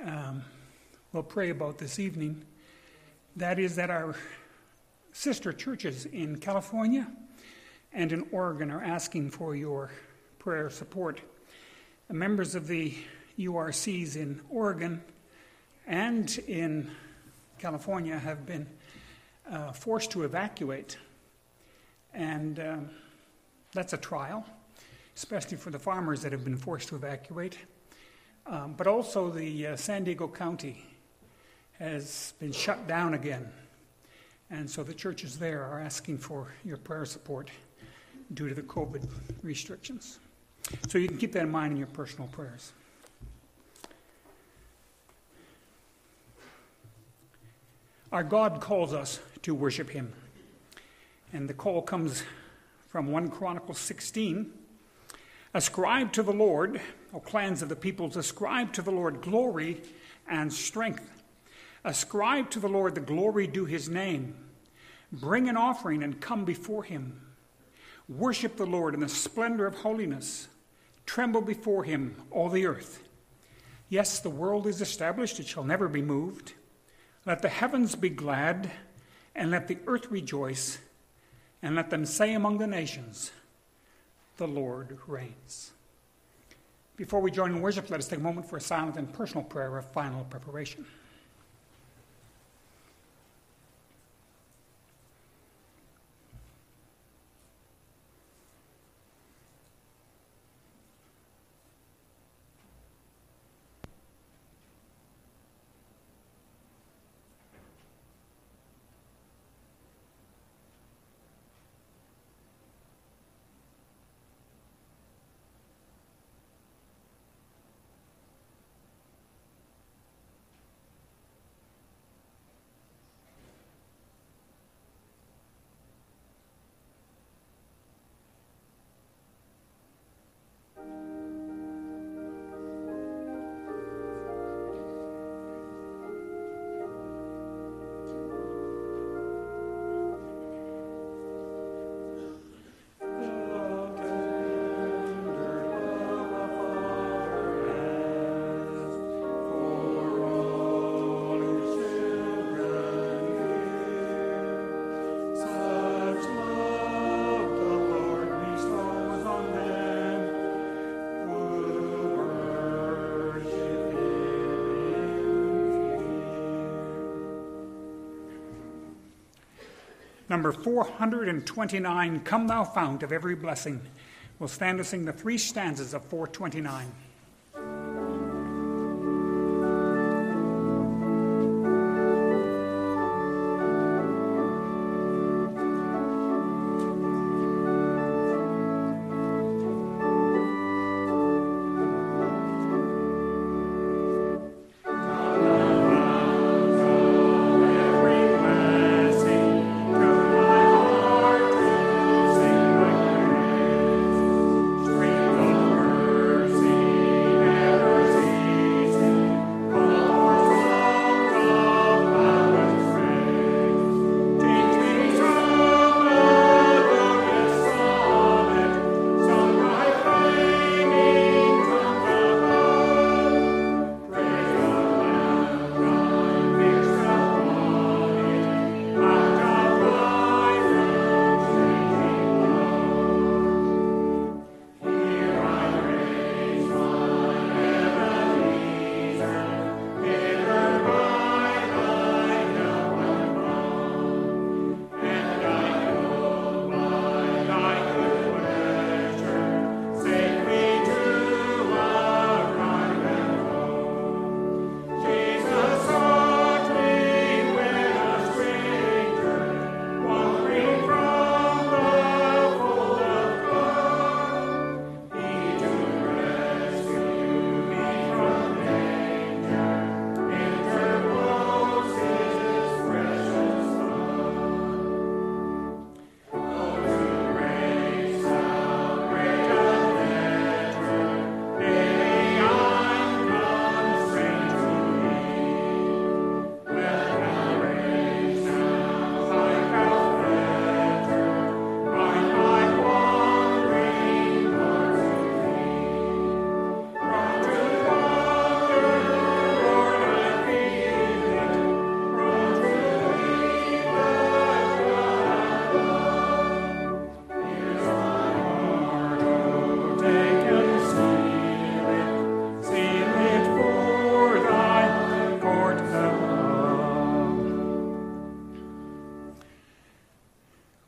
will pray about this evening. That is that our sister churches in California and in Oregon are asking for your prayer support. The members of the URCs in Oregon and in California have been forced to evacuate, and that's a trial, especially for the farmers that have been forced to evacuate. But also the San Diego County has been shut down again, and so the churches there are asking for your prayer support due to the COVID restrictions. So you can keep that in mind in your personal prayers. Our God calls us to worship him, and the call comes from 1 Chronicles 16. Ascribe to the Lord, O clans of the peoples, ascribe to the Lord glory and strength. Ascribe to the Lord the glory due his name. Bring an offering and come before him. Worship the Lord in the splendor of holiness. Tremble before him, all the earth. Yes, the world is established, it shall never be moved. Let the heavens be glad, and let the earth rejoice, and let them say among the nations, the Lord reigns. Before we join in worship, let us take a moment for a silent and personal prayer of final preparation. Number 429, Come Thou Fount of Every Blessing. We'll stand to sing the 3 stanzas of 429. Mercy.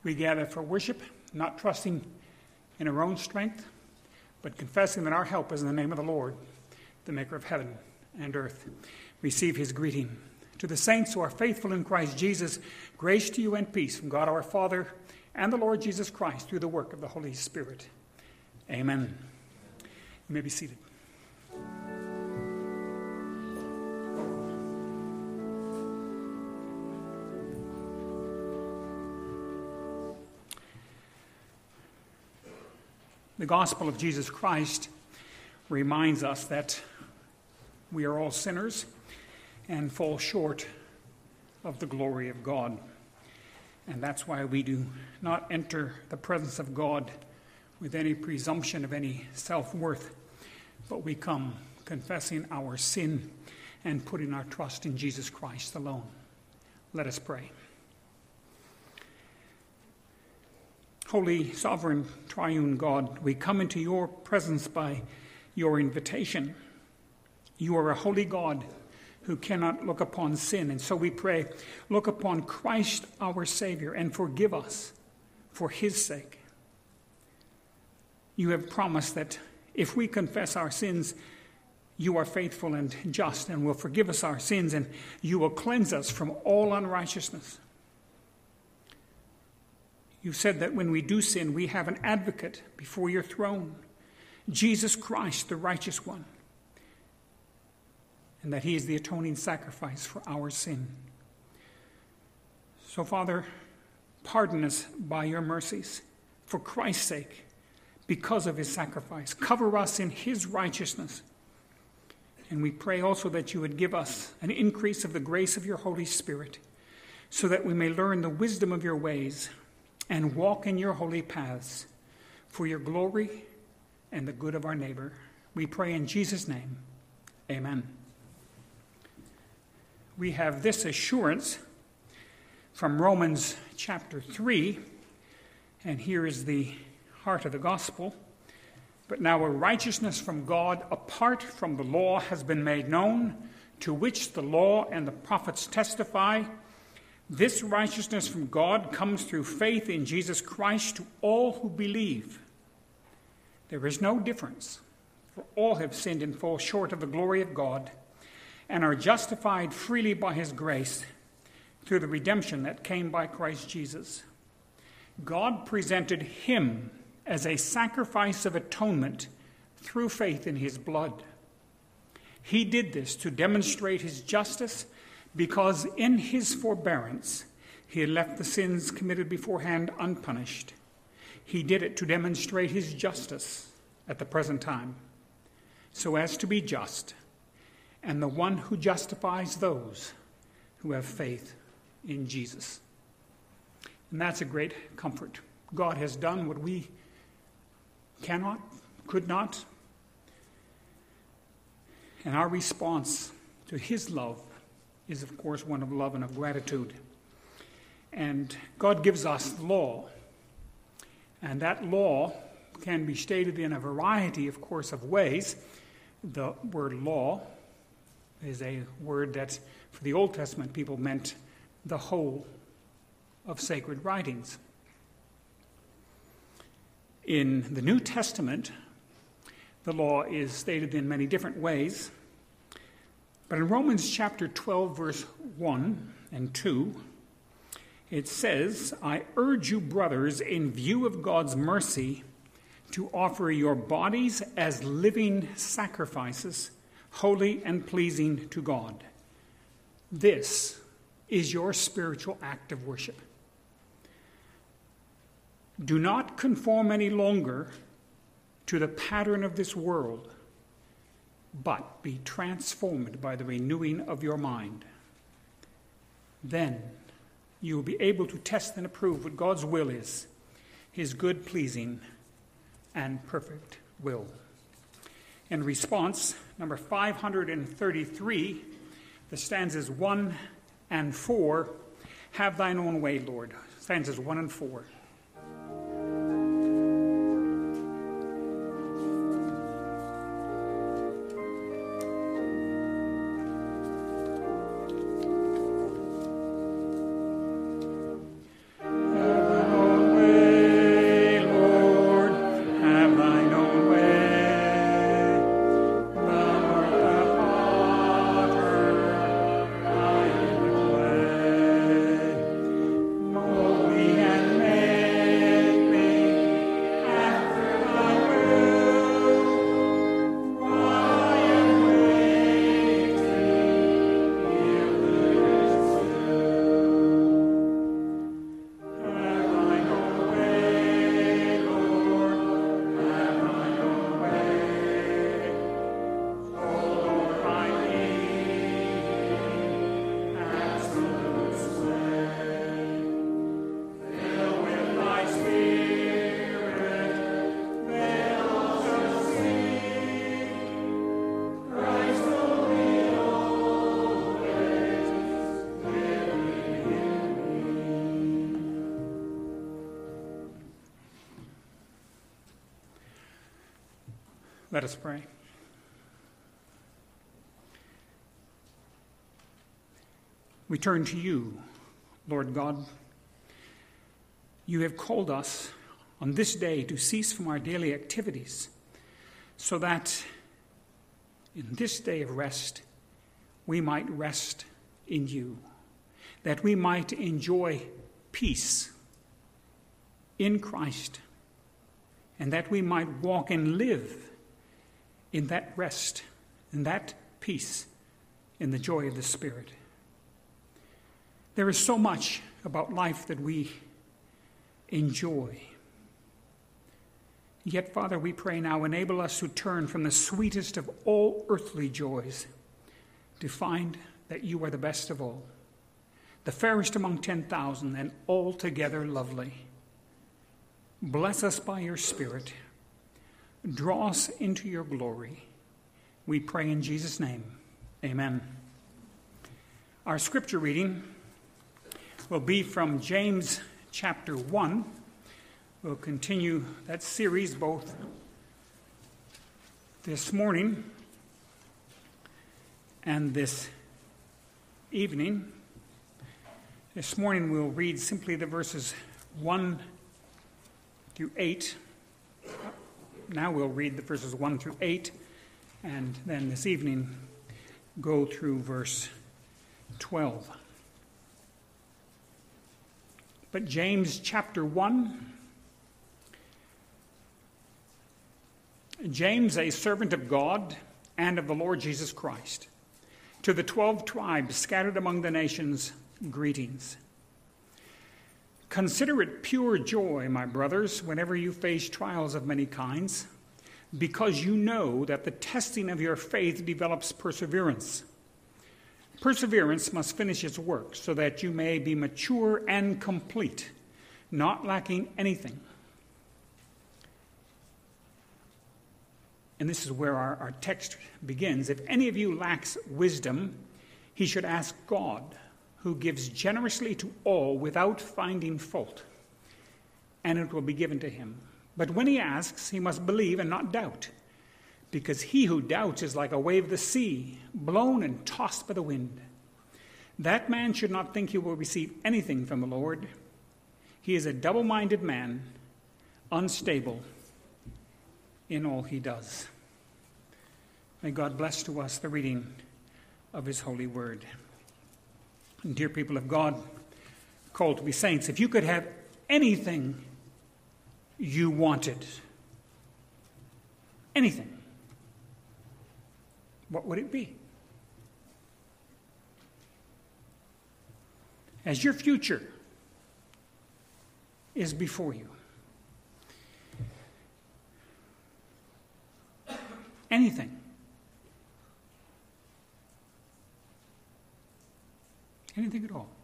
We gather for worship, not trusting in our own strength, but confessing that our help is in the name of the Lord, the maker of heaven and earth. Receive his greeting. To the saints who are faithful in Christ Jesus, grace to you and peace from God our Father and the Lord Jesus Christ through the work of the Holy Spirit. Amen. You may be seated. The gospel of Jesus Christ reminds us that we are all sinners and fall short of the glory of God. And that's why we do not enter the presence of God with any presumption of any self-worth, but we come confessing our sin and putting our trust in Jesus Christ alone. Let us pray. Holy, sovereign, triune God, we come into your presence by your invitation. You are a holy God who cannot look upon sin, and so we pray, look upon Christ our Savior and forgive us for his sake. You have promised that if we confess our sins, you are faithful and just and will forgive us our sins, and you will cleanse us from all unrighteousness. You said that when we do sin, we have an advocate before your throne, Jesus Christ, the righteous one, and that he is the atoning sacrifice for our sin. So, Father, pardon us by your mercies for Christ's sake, because of his sacrifice. Cover us in his righteousness. And we pray also that you would give us an increase of the grace of your Holy Spirit, so that we may learn the wisdom of your ways and walk in your holy paths for your glory and the good of our neighbor. We pray in Jesus' name. Amen. We have this assurance from Romans chapter 3, and here is the heart of the gospel. But now a righteousness from God apart from the law has been made known, to which the law and the prophets testify. This righteousness from God comes through faith in Jesus Christ to all who believe. There is no difference, for all have sinned and fall short of the glory of God, and are justified freely by his grace through the redemption that came by Christ Jesus. God presented him as a sacrifice of atonement through faith in his blood. He did this to demonstrate his justice, because in his forbearance he had left the sins committed beforehand unpunished. He did it to demonstrate his justice at the present time, so as to be just, and the one who justifies those who have faith in Jesus. And that's a great comfort. God has done what we cannot, could not. And our response to his love is, of course, one of love and of gratitude. And God gives us the law. And that law can be stated in a variety, of course, of ways. The word law is a word that, for the Old Testament people, meant the whole of sacred writings. In the New Testament, the law is stated in many different ways. But in Romans chapter 12, verse 1 and 2, it says, I urge you, brothers, in view of God's mercy, to offer your bodies as living sacrifices, holy and pleasing to God. This is your spiritual act of worship. Do not conform any longer to the pattern of this world, but be transformed by the renewing of your mind. Then you will be able to test and approve what God's will is, his good, pleasing, and perfect will. In response, number 533, the stanzas 1 and 4, have thine own way, Lord. Stanzas 1 and 4. Have thine own Let us pray. We turn to you, Lord God. You have called us on this day to cease from our daily activities, so that in this day of rest, we might rest in you, that we might enjoy peace in Christ, and that we might walk and live in that rest, in that peace, in the joy of the Spirit. There is so much about life that we enjoy. Yet, Father, we pray now, enable us to turn from the sweetest of all earthly joys to find that you are the best of all, the fairest among 10,000, and altogether lovely. Bless us by your Spirit. Draw us into your glory. We pray in Jesus' name. Amen. Our scripture reading will be from James chapter 1. We'll continue that series both this morning and this evening. This morning we'll read simply the verses 1 through 8. Now we'll read the verses 1 through 8, and then this evening go through verse 12. But James chapter 1, James, a servant of God and of the Lord Jesus Christ, to the 12 tribes scattered among the nations, greetings. Consider it pure joy, my brothers, whenever you face trials of many kinds, because you know that the testing of your faith develops perseverance. Perseverance must finish its work so that you may be mature and complete, not lacking anything. And this is where our text begins. If any of you lacks wisdom, he should ask God, who gives generously to all without finding fault, and it will be given to him. But when he asks, he must believe and not doubt, because he who doubts is like a wave of the sea, blown and tossed by the wind. That man should not think he will receive anything from the Lord. He is a double-minded man, unstable in all he does. May God bless to us the reading of his holy word. And dear people of God, called to be saints, if you could have anything you wanted, anything, what would it be? As your future is before you, anything, anything at all.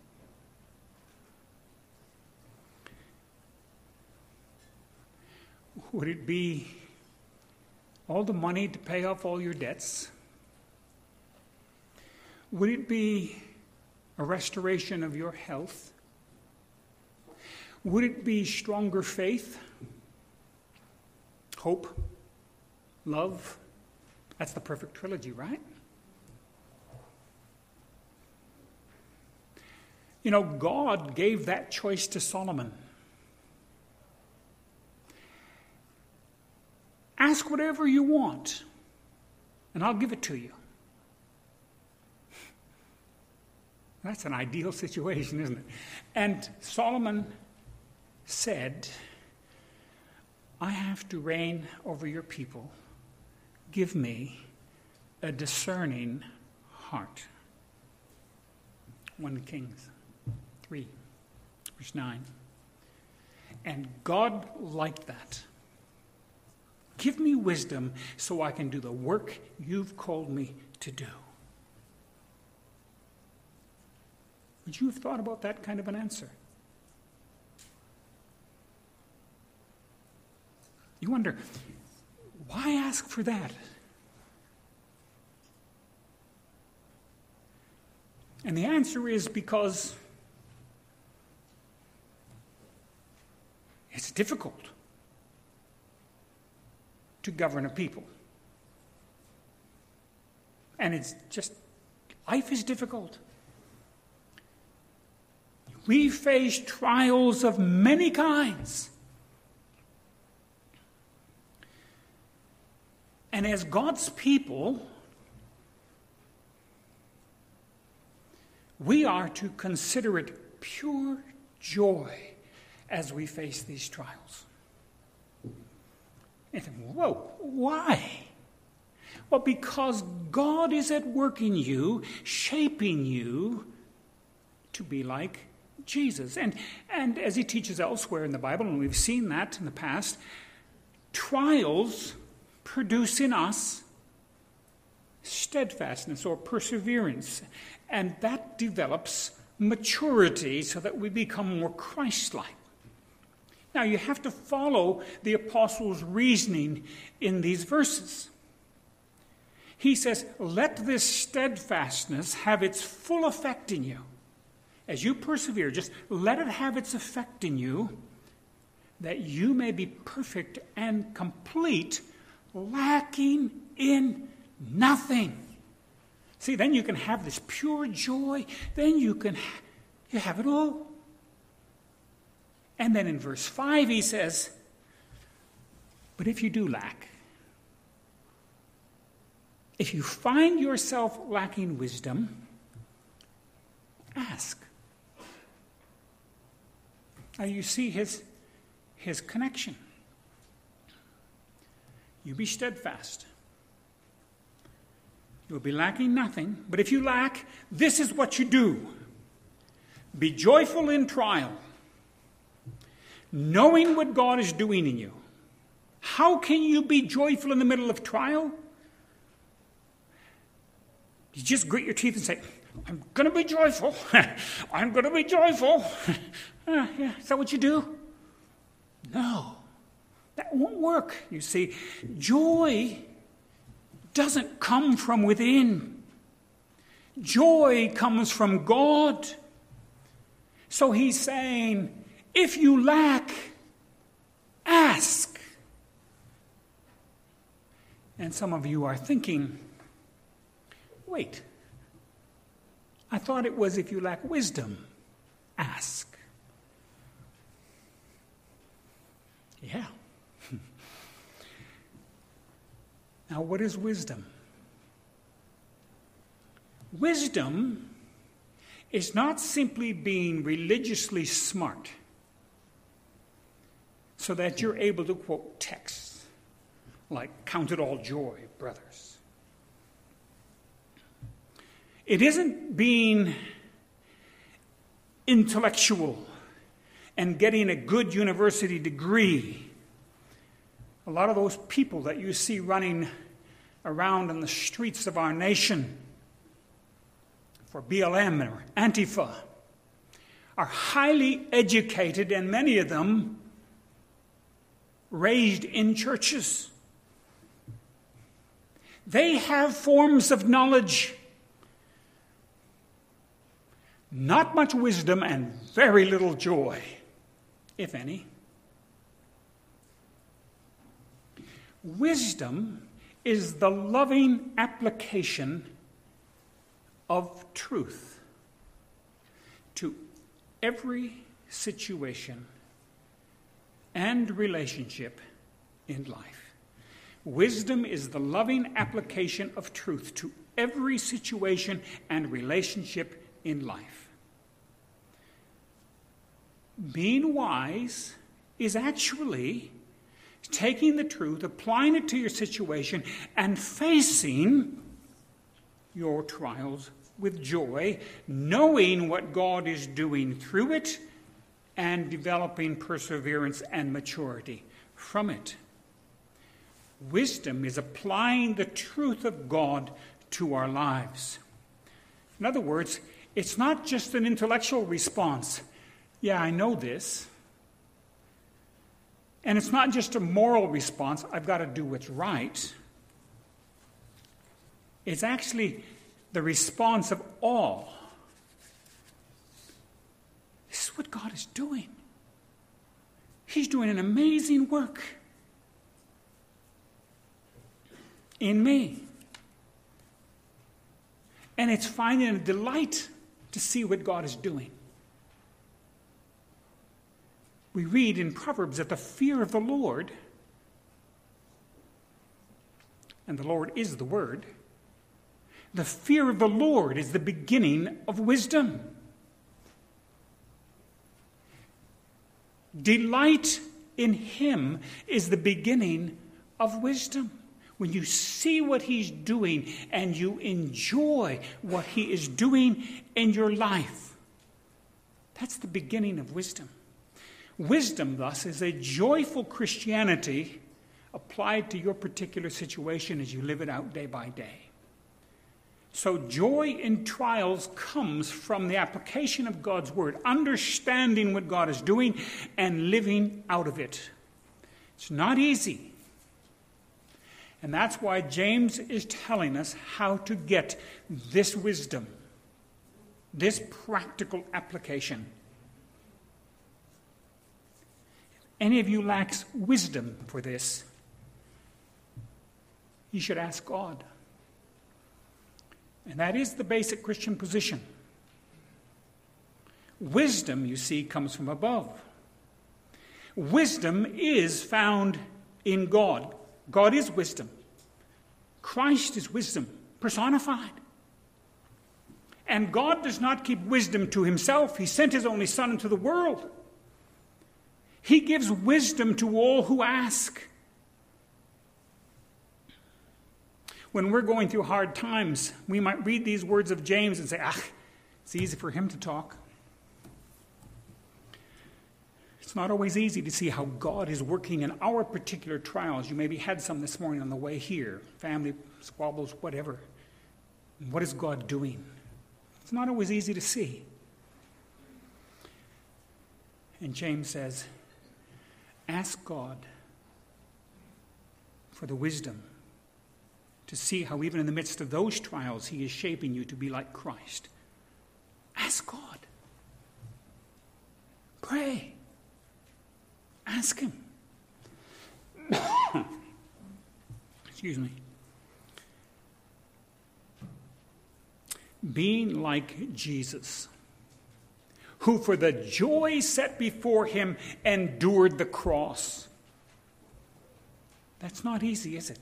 Would it be all the money to pay off all your debts? Would it be a restoration of your health? Would it be stronger faith, hope, love? That's the perfect trilogy, right? You know, God gave that choice to Solomon. Ask whatever you want, and I'll give it to you. That's an ideal situation, isn't it? And Solomon said, I have to reign over your people. Give me a discerning heart. 1 Kings 3, verse 9. And God liked that. Give me wisdom so I can do the work you've called me to do. Would you have thought about that kind of an answer? You wonder, why ask for that? And the answer is because it's difficult to govern a people. and it's just, life is difficult. We face trials of many kinds. And as God's people, we are to consider it pure joy as we face these trials. You think, whoa, why? Well, because God is at work in you, shaping you to be like Jesus. And as he teaches elsewhere in the Bible, and we've seen that in the past, trials produce in us steadfastness or perseverance. And that develops maturity so that we become more Christ-like. Now, you have to follow the apostle's reasoning in these verses. He says, let this steadfastness have its full effect in you. As you persevere, just let it have its effect in you, that you may be perfect and complete, lacking in nothing. See, then you can have this pure joy. Then you have it all. And then in verse 5 he says, but if you do lack, if you find yourself lacking wisdom, ask. Now you see his connection. You be steadfast. You will be lacking nothing. But if you lack, this is what you do. Be joyful in trial, knowing what God is doing in you. How can you be joyful in the middle of trial? You just grit your teeth and say, I'm going to be joyful. I'm going to be joyful. Yeah, is that what you do? No. That won't work, you see. Joy doesn't come from within. Joy comes from God. So he's saying, if you lack, ask. And some of you are thinking, wait, I thought it was if you lack wisdom, ask. Yeah. Now, what is wisdom? Wisdom is not simply being religiously smart so that you're able to quote texts like, count it all joy, brothers. It isn't being intellectual and getting a good university degree. A lot of those people that you see running around in the streets of our nation for BLM or Antifa are highly educated, and many of them raised in churches. They have forms of knowledge, not much wisdom, and very little joy, if any. Wisdom is the loving application of truth to every situation and relationship in life. Wisdom is the loving application of truth to every situation and relationship in life. Being wise is actually taking the truth, applying it to your situation, and facing your trials with joy, knowing what God is doing through it, and developing perseverance and maturity from it. Wisdom is applying the truth of God to our lives. In other words, it's not just an intellectual response. Yeah, I know this. And it's not just a moral response, I've got to do what's right. It's actually the response of awe. This is what God is doing. He's doing an amazing work in me. And it's finding a delight to see what God is doing. We read in Proverbs that the fear of the Lord, and the Lord is the Word, the fear of the Lord is the beginning of wisdom. Delight in Him is the beginning of wisdom. When you see what He's doing and you enjoy what He is doing in your life, that's the beginning of wisdom. Wisdom, thus, is a joyful Christianity applied to your particular situation as you live it out day by day. So joy in trials comes from the application of God's Word, understanding what God is doing and living out of it. It's not easy. And that's why James is telling us how to get this wisdom, this practical application. If any of you lacks wisdom for this, you should ask God. And that is the basic Christian position. Wisdom, you see, comes from above. Wisdom is found in God. God is wisdom. Christ is wisdom personified. And God does not keep wisdom to Himself. He sent His only Son into the world. He gives wisdom to all who ask. When we're going through hard times, we might read these words of James and say, it's easy for him to talk. It's not always easy to see how God is working in our particular trials. You maybe had some this morning on the way here, family squabbles, whatever. And what is God doing? It's not always easy to see. And James says, ask God for the wisdom to see how even in the midst of those trials He is shaping you to be like Christ. Ask God. Pray. Ask Him. Excuse me. Being like Jesus, who for the joy set before Him endured the cross. That's not easy, is it?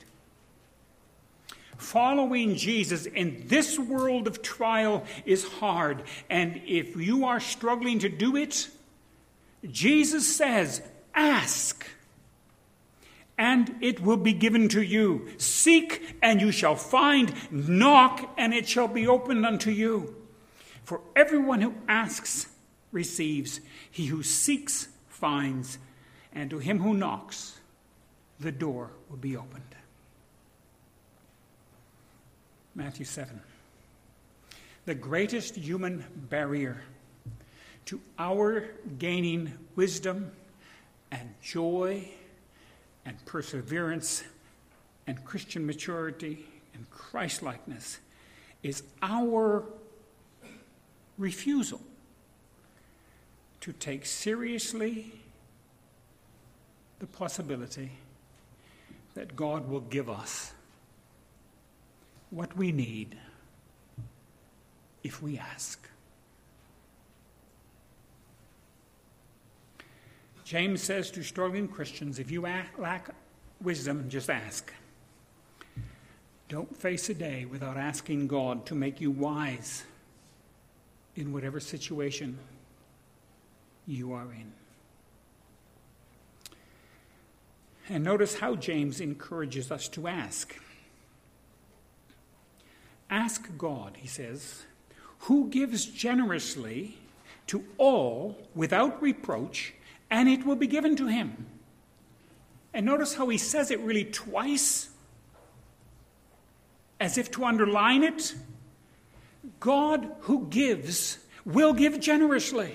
Following Jesus in this world of trial is hard. And if you are struggling to do it, Jesus says, ask, and it will be given to you. Seek, and you shall find. Knock, and it shall be opened unto you. For everyone who asks receives. He who seeks finds. And to him who knocks, the door will be opened. Matthew 7. The greatest human barrier to our gaining wisdom and joy and perseverance and Christian maturity and Christ-likeness is our refusal to take seriously the possibility that God will give us what we need if we ask. James says to struggling Christians, if you lack wisdom, just ask. Don't face a day without asking God to make you wise in whatever situation you are in. And notice how James encourages us to ask. Ask God, he says, who gives generously to all without reproach, and it will be given to him. And notice how he says it really twice, as if to underline it. God who gives will give generously.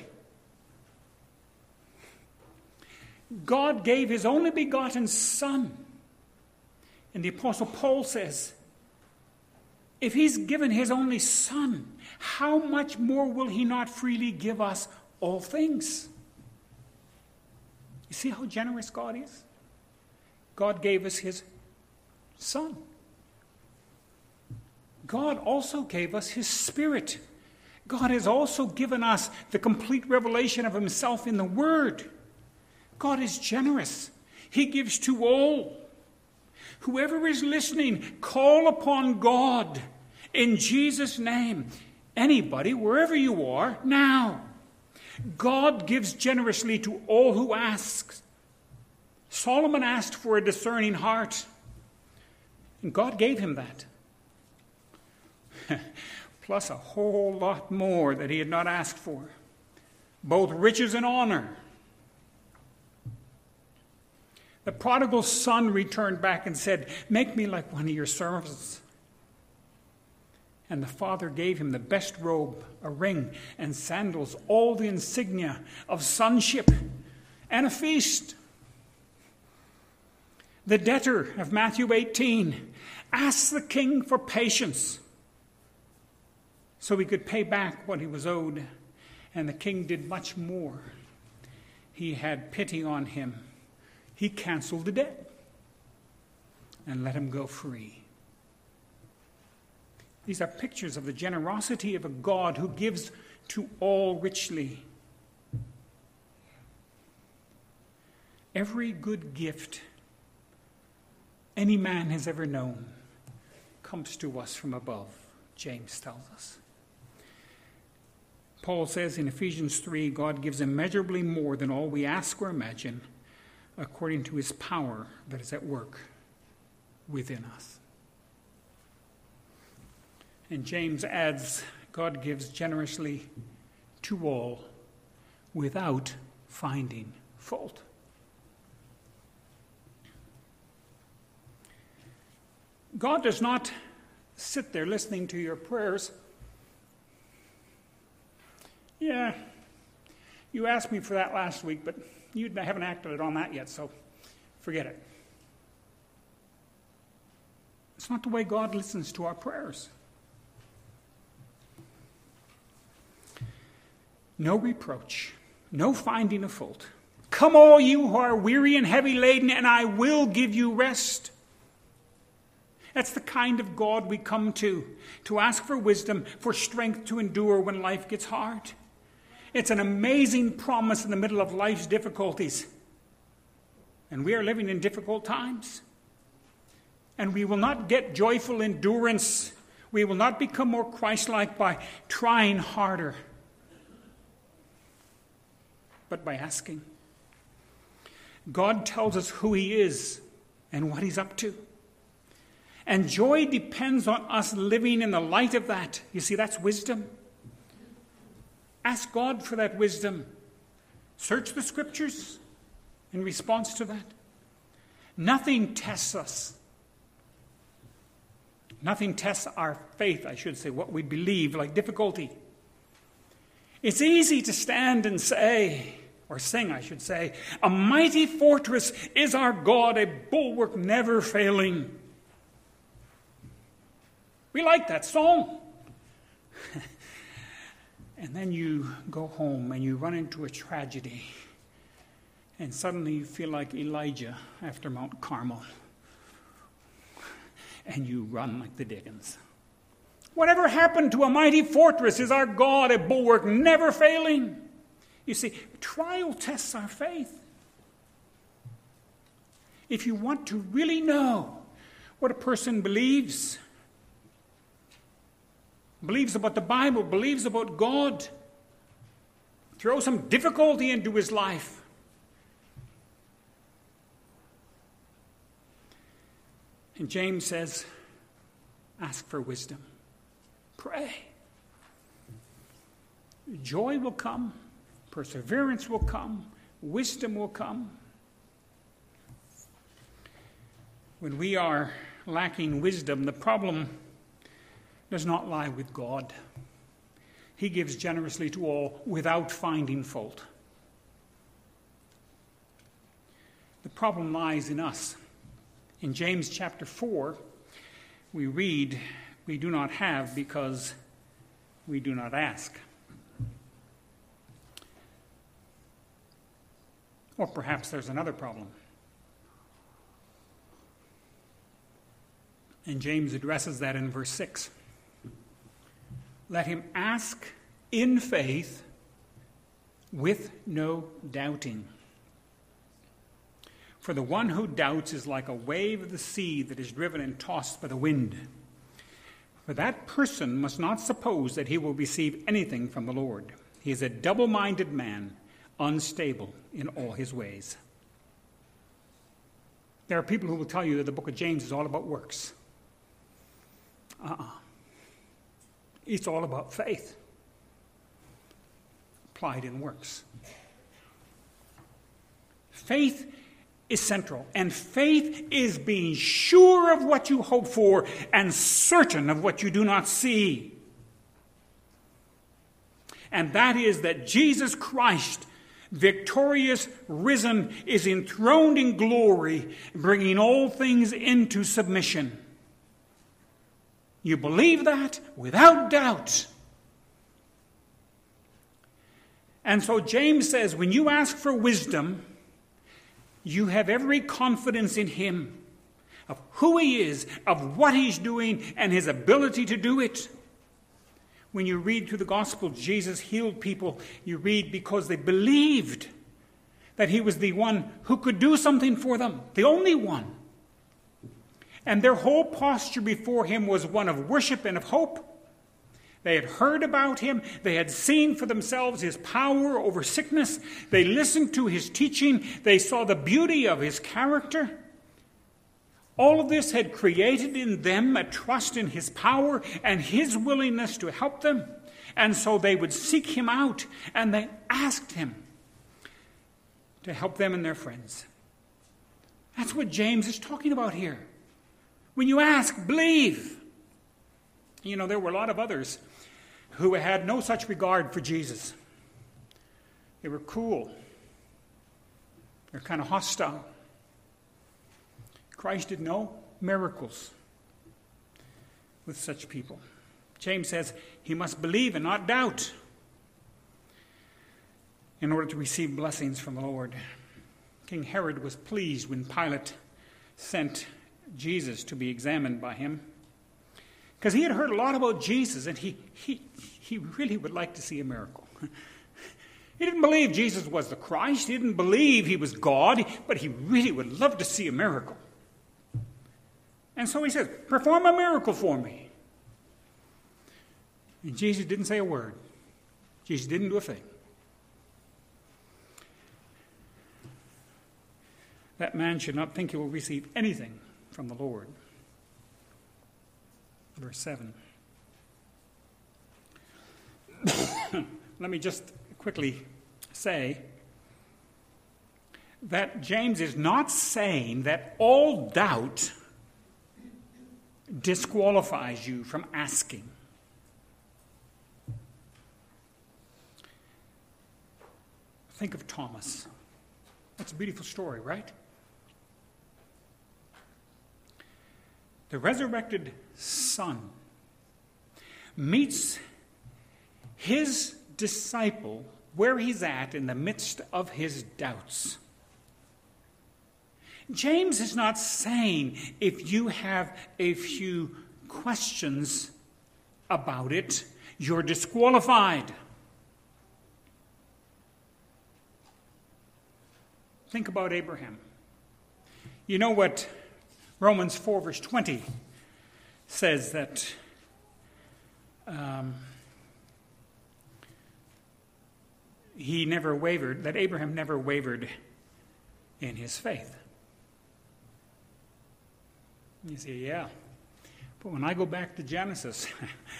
God gave his only begotten Son. And the Apostle Paul says, if he's given his only Son, how much more will he not freely give us all things? You see how generous God is? God gave us his Son. God also gave us his Spirit. God has also given us the complete revelation of himself in the Word. God is generous. He gives to all. Whoever is listening, call upon God in Jesus' name. Anybody, wherever you are, now. God gives generously to all who ask. Solomon asked for a discerning heart, and God gave him that. Plus a whole lot more that he had not asked for, both riches and honor. The prodigal son returned back and said, "Make me like one of your servants." And the father gave him the best robe, a ring, and sandals, all the insignia of sonship, and a feast. The debtor of Matthew 18 asked the king for patience so he could pay back what he was owed. And the king did much more. He had pity on him. He canceled the debt and let him go free. These are pictures of the generosity of a God who gives to all richly. Every good gift any man has ever known comes to us from above, James tells us. Paul says in Ephesians 3, God gives immeasurably more than all we ask or imagine, according to his power that is at work within us. And James adds, God gives generously to all without finding fault. God does not sit there listening to your prayers. Yeah, you asked me for that last week, but you haven't acted on that yet, so forget it. It's not the way God listens to our prayers. No reproach, no finding of fault. Come all you who are weary and heavy laden, and I will give you rest. That's the kind of God we come to ask for wisdom, for strength to endure when life gets hard. It's an amazing promise in the middle of life's difficulties. And we are living in difficult times. And we will not get joyful endurance. We will not become more Christ-like by trying harder, but by asking. God tells us who he is and what he's up to. And joy depends on us living in the light of that. You see, that's wisdom. Ask God for that wisdom. Search the scriptures in response to that. Nothing tests us. Nothing tests our faith, I should say, what we believe, like difficulty. It's easy to stand and say, or sing, I should say, a mighty fortress is our God, a bulwark never failing. We like that song. And then you go home and you run into a tragedy. And suddenly you feel like Elijah after Mount Carmel. And you run like the Dickens. Whatever happened to a mighty fortress is our God, a bulwark never failing. You see, trial tests our faith. If you want to really know what a person believes about the Bible, believes about God, throw some difficulty into his life. And James says, ask for wisdom. Pray. Joy will come. Perseverance will come. Wisdom will come. When we are lacking wisdom, the problem does not lie with God. He gives generously to all without finding fault. The problem lies in us. In James chapter 4, we read, we do not have because we do not ask. Or perhaps there's another problem. And James addresses that in verse 6. let him ask in faith with no doubting. For the one who doubts is like a wave of the sea that is driven and tossed by the wind. For that person must not suppose that he will receive anything from the Lord. He is a double-minded man, unstable in all his ways. There are people who will tell you that the book of James is all about works. It's all about faith applied in works. Faith is central, and faith is being sure of what you hope for and certain of what you do not see. And that is that Jesus Christ, victorious, risen, is enthroned in glory, bringing all things into submission. You believe that without doubt. And so James says, when you ask for wisdom, you have every confidence in him, of who he is, of what he's doing, and his ability to do it. When you read through the Gospel, Jesus healed people, you read because they believed that he was the one who could do something for them, the only one. And their whole posture before him was one of worship and of hope. They had heard about him. They had seen for themselves his power over sickness. They listened to his teaching. They saw the beauty of his character. All of this had created in them a trust in his power and his willingness to help them. And so they would seek him out, and they asked him to help them and their friends. That's what James is talking about here. When you ask, believe. You know, there were a lot of others who had no such regard for Jesus. They were cool. They're kind of hostile. Christ did no miracles with such people. James says he must believe and not doubt in order to receive blessings from the Lord. King Herod was pleased when Pilate sent Jesus to be examined by him, because he had heard a lot about Jesus, and he really would like to see a miracle. He didn't believe Jesus was the Christ. He didn't believe he was God, but he really would love to see a miracle. And so he says, perform a miracle for me. And Jesus didn't say a word. Jesus didn't do a thing. That man should not think he will receive anything from the Lord. Verse 7. Let me just quickly say that James is not saying that all doubt disqualifies you from asking. Think of Thomas. That's a beautiful story, right? The resurrected Son meets his disciple where he's at in the midst of his doubts. James is not saying if you have a few questions about it, you're disqualified. Think about Abraham. You know what Romans 4 verse 20 says, that he never wavered, that Abraham never wavered in his faith. You say, yeah. But when I go back to Genesis,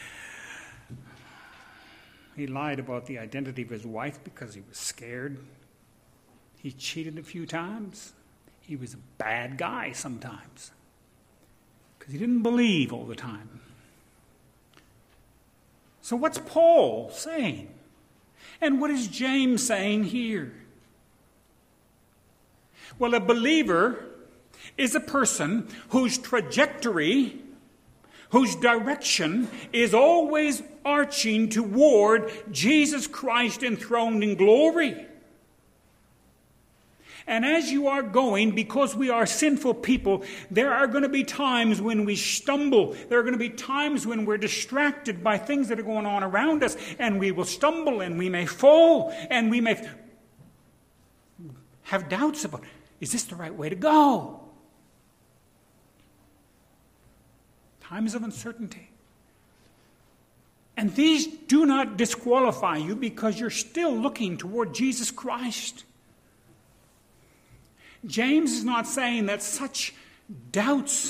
he lied about the identity of his wife because he was scared. He cheated a few times. He was a bad guy sometimes because he didn't believe all the time. So what's Paul saying? And what is James saying here? Well, a believer is a person whose trajectory, whose direction is always arching toward Jesus Christ enthroned in glory. And as you are going, because we are sinful people, there are going to be times when we stumble. There are going to be times when we're distracted by things that are going on around us, and we will stumble, and we may fall, and we may have doubts about, is this the right way to go? Times of uncertainty. And these do not disqualify you because you're still looking toward Jesus Christ. James is not saying that such doubts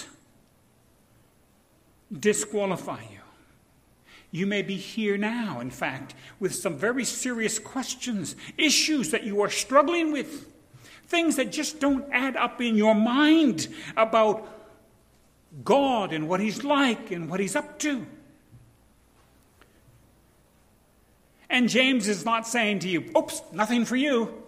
disqualify you. You may be here now, in fact, with some very serious questions, issues that you are struggling with, things that just don't add up in your mind about God and what He's like and what He's up to. And James is not saying to you, oops, nothing for you.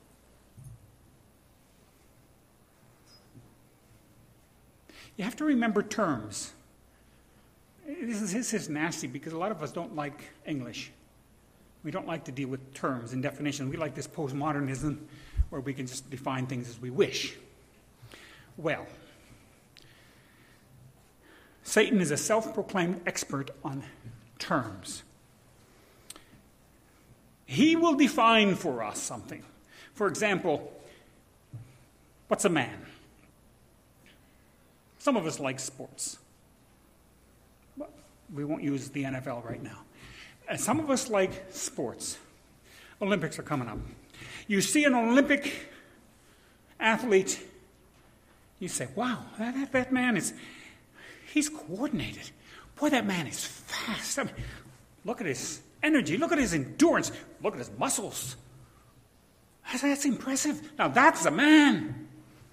You have to remember terms. This is nasty because a lot of us don't like English. We don't like to deal with terms and definitions. We like this postmodernism where we can just define things as we wish. Well, Satan is a self-proclaimed expert on terms. He will define for us something. For example, what's a man? Some of us like sports. We won't use the NFL right now. Some of us like sports. Olympics are coming up. You see an Olympic athlete, you say, wow, that man he's coordinated. Boy, that man is fast. I mean, look at his energy. Look at his endurance. Look at his muscles. That's impressive. Now, that's a man.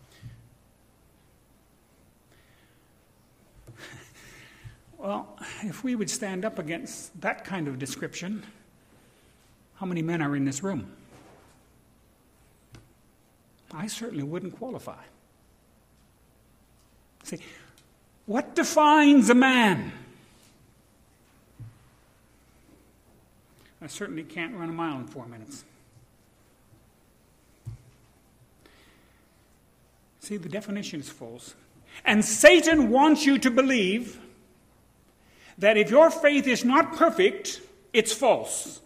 Well, if we would stand up against that kind of description, how many men are in this room? I certainly wouldn't qualify. See, what defines a man? I certainly can't run a mile in 4 minutes. See, the definition is false. And Satan wants you to believe that if your faith is not perfect, it's false.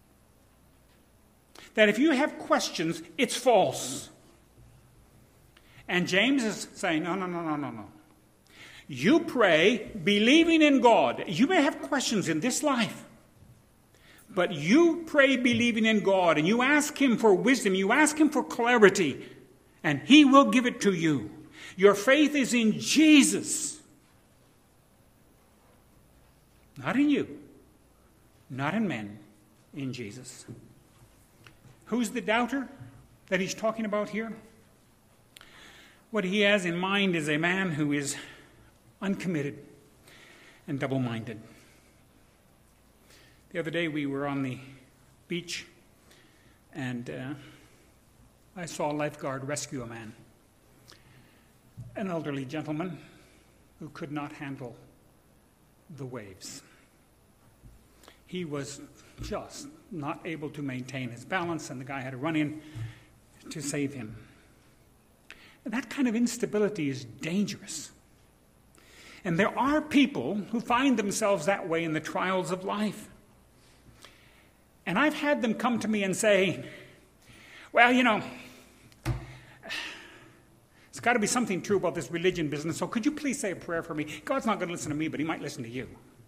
That if you have questions, it's false. And James is saying, no. You pray believing in God. You may have questions in this life. But you pray believing in God, and you ask Him for wisdom, you ask Him for clarity, and He will give it to you. Your faith is in Jesus. Not in you. Not in men. In Jesus. Who's the doubter that he's talking about here? What he has in mind is a man who is uncommitted and double-minded. The other day we were on the beach, and I saw a lifeguard rescue a man, an elderly gentleman who could not handle the waves. He was just not able to maintain his balance, and the guy had to run in to save him. And that kind of instability is dangerous. And there are people who find themselves that way in the trials of life. And I've had them come to me and say, well, it's got to be something true about this religion business, so could you please say a prayer for me? God's not going to listen to me, but He might listen to you.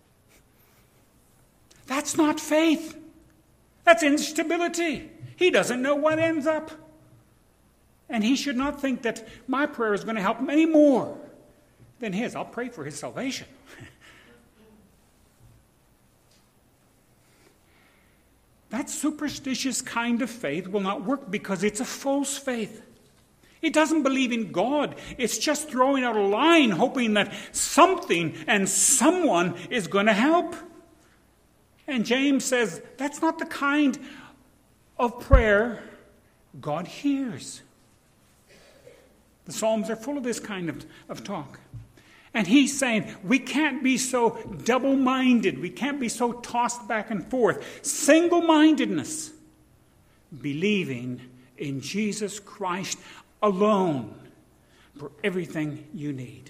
That's not faith. That's instability. He doesn't know what ends up. And he should not think that my prayer is going to help him any more than his. I'll pray for his salvation. That superstitious kind of faith will not work because it's a false faith. It doesn't believe in God. It's just throwing out a line, hoping that something and someone is going to help. And James says that's not the kind of prayer God hears. The Psalms are full of this kind of talk. And he's saying we can't be so double-minded. We can't be so tossed back and forth. Single-mindedness. Believing in Jesus Christ alone for everything you need.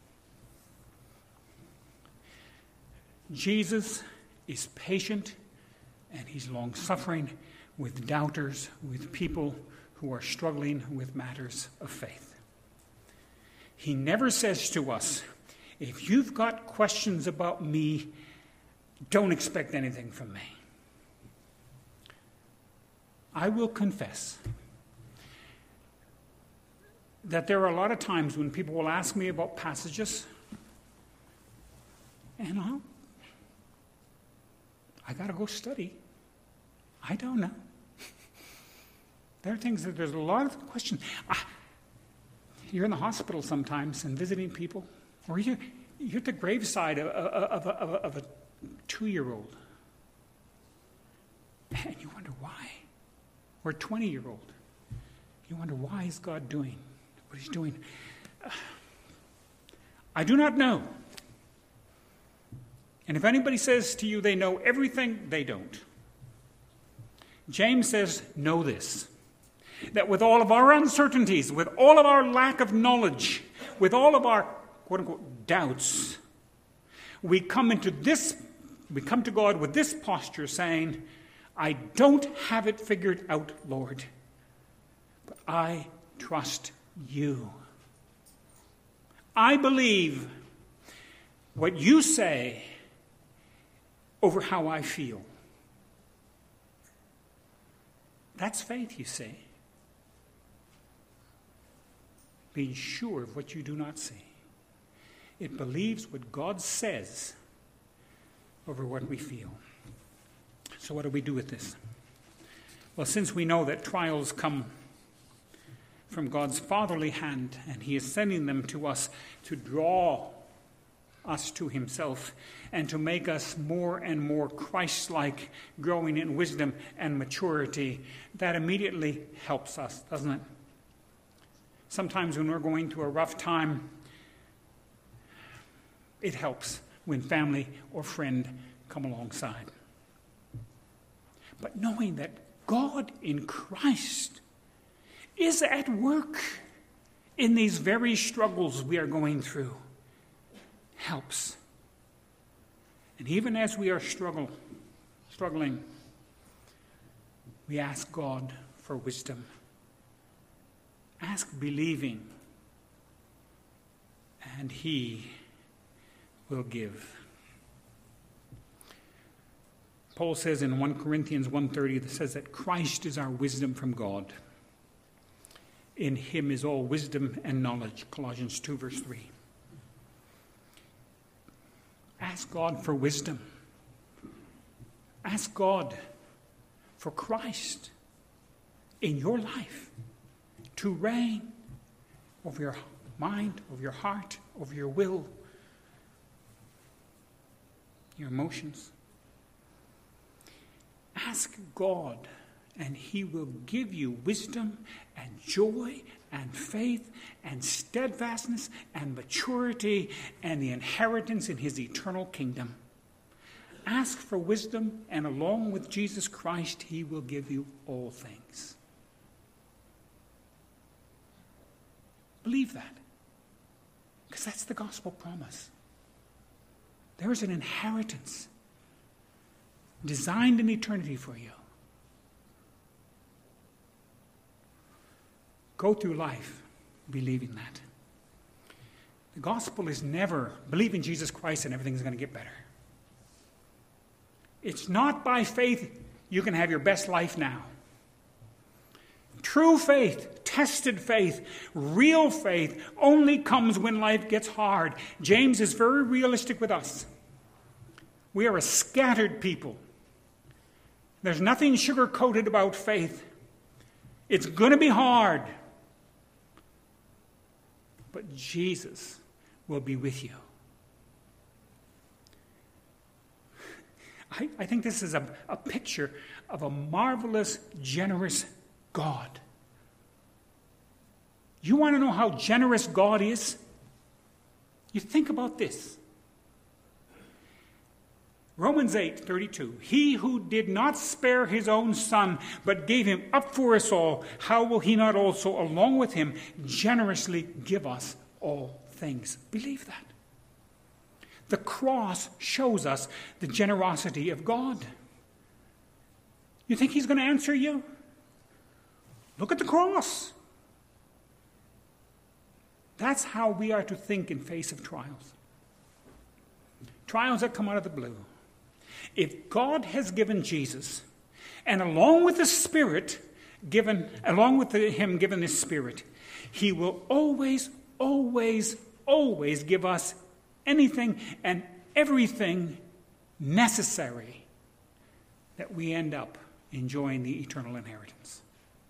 Jesus is patient and he's long-suffering with doubters, with people who are struggling with matters of faith. He never says to us, if you've got questions about me, don't expect anything from me. I will confess that there are a lot of times when people will ask me about passages, and I got to go study. I don't know. There are things that there's a lot of questions. You're in the hospital sometimes and visiting people, or you're at the graveside of a 2-year-old, and you wonder why. Or a 20-year-old. You wonder, why is God doing what he's doing? I do not know. And if anybody says to you they know everything, they don't. James says, know this, that with all of our uncertainties, with all of our lack of knowledge, with all of our quote-unquote doubts, we come to God with this posture saying, I don't have it figured out, Lord, but I trust you. I believe what you say over how I feel. That's faith, you see. Being sure of what you do not see. It believes what God says over what we feel. So what do we do with this? Well, since we know that trials come from God's fatherly hand, and he is sending them to us to draw us to himself and to make us more and more Christ-like, growing in wisdom and maturity, that immediately helps us, doesn't it? Sometimes when we're going through a rough time, it helps when family or friend come alongside. But knowing that God in Christ is at work in these very struggles we are going through helps. And even as we are struggling, we ask God for wisdom. Ask believing, and he will give. Paul says in 1 Corinthians 1:30, that says that Christ is our wisdom from God. In him is all wisdom and knowledge. Colossians 2 verse 3. Ask God for wisdom. Ask God for Christ in your life to reign over your mind, over your heart, over your will, your emotions. Ask God, and he will give you wisdom and joy and faith and steadfastness and maturity and the inheritance in his eternal kingdom. Ask for wisdom, and along with Jesus Christ, he will give you all things. Believe that, because that's the gospel promise. There is an inheritance designed in eternity for you. Go through life believing that. The gospel is never believe in Jesus Christ and everything's going to get better. It's not by faith you can have your best life now. True faith, tested faith, real faith only comes when life gets hard. James is very realistic with us. We are a scattered people. There's nothing sugar-coated about faith. It's going to be hard. But Jesus will be with you. I think this is a picture of a marvelous, generous God. You want to know how generous God is? You think about this. Romans 8:32. He who did not spare his own son, but gave him up for us all, how will he not also, along with him, generously give us all things? Believe that. The cross shows us the generosity of God. You think he's going to answer you? Look at the cross. That's how we are to think in face of trials. Trials that come out of the blue. If God has given Jesus, and along with the Spirit, along with him given his Spirit, he will always, always, always give us anything and everything necessary that we end up enjoying the eternal inheritance.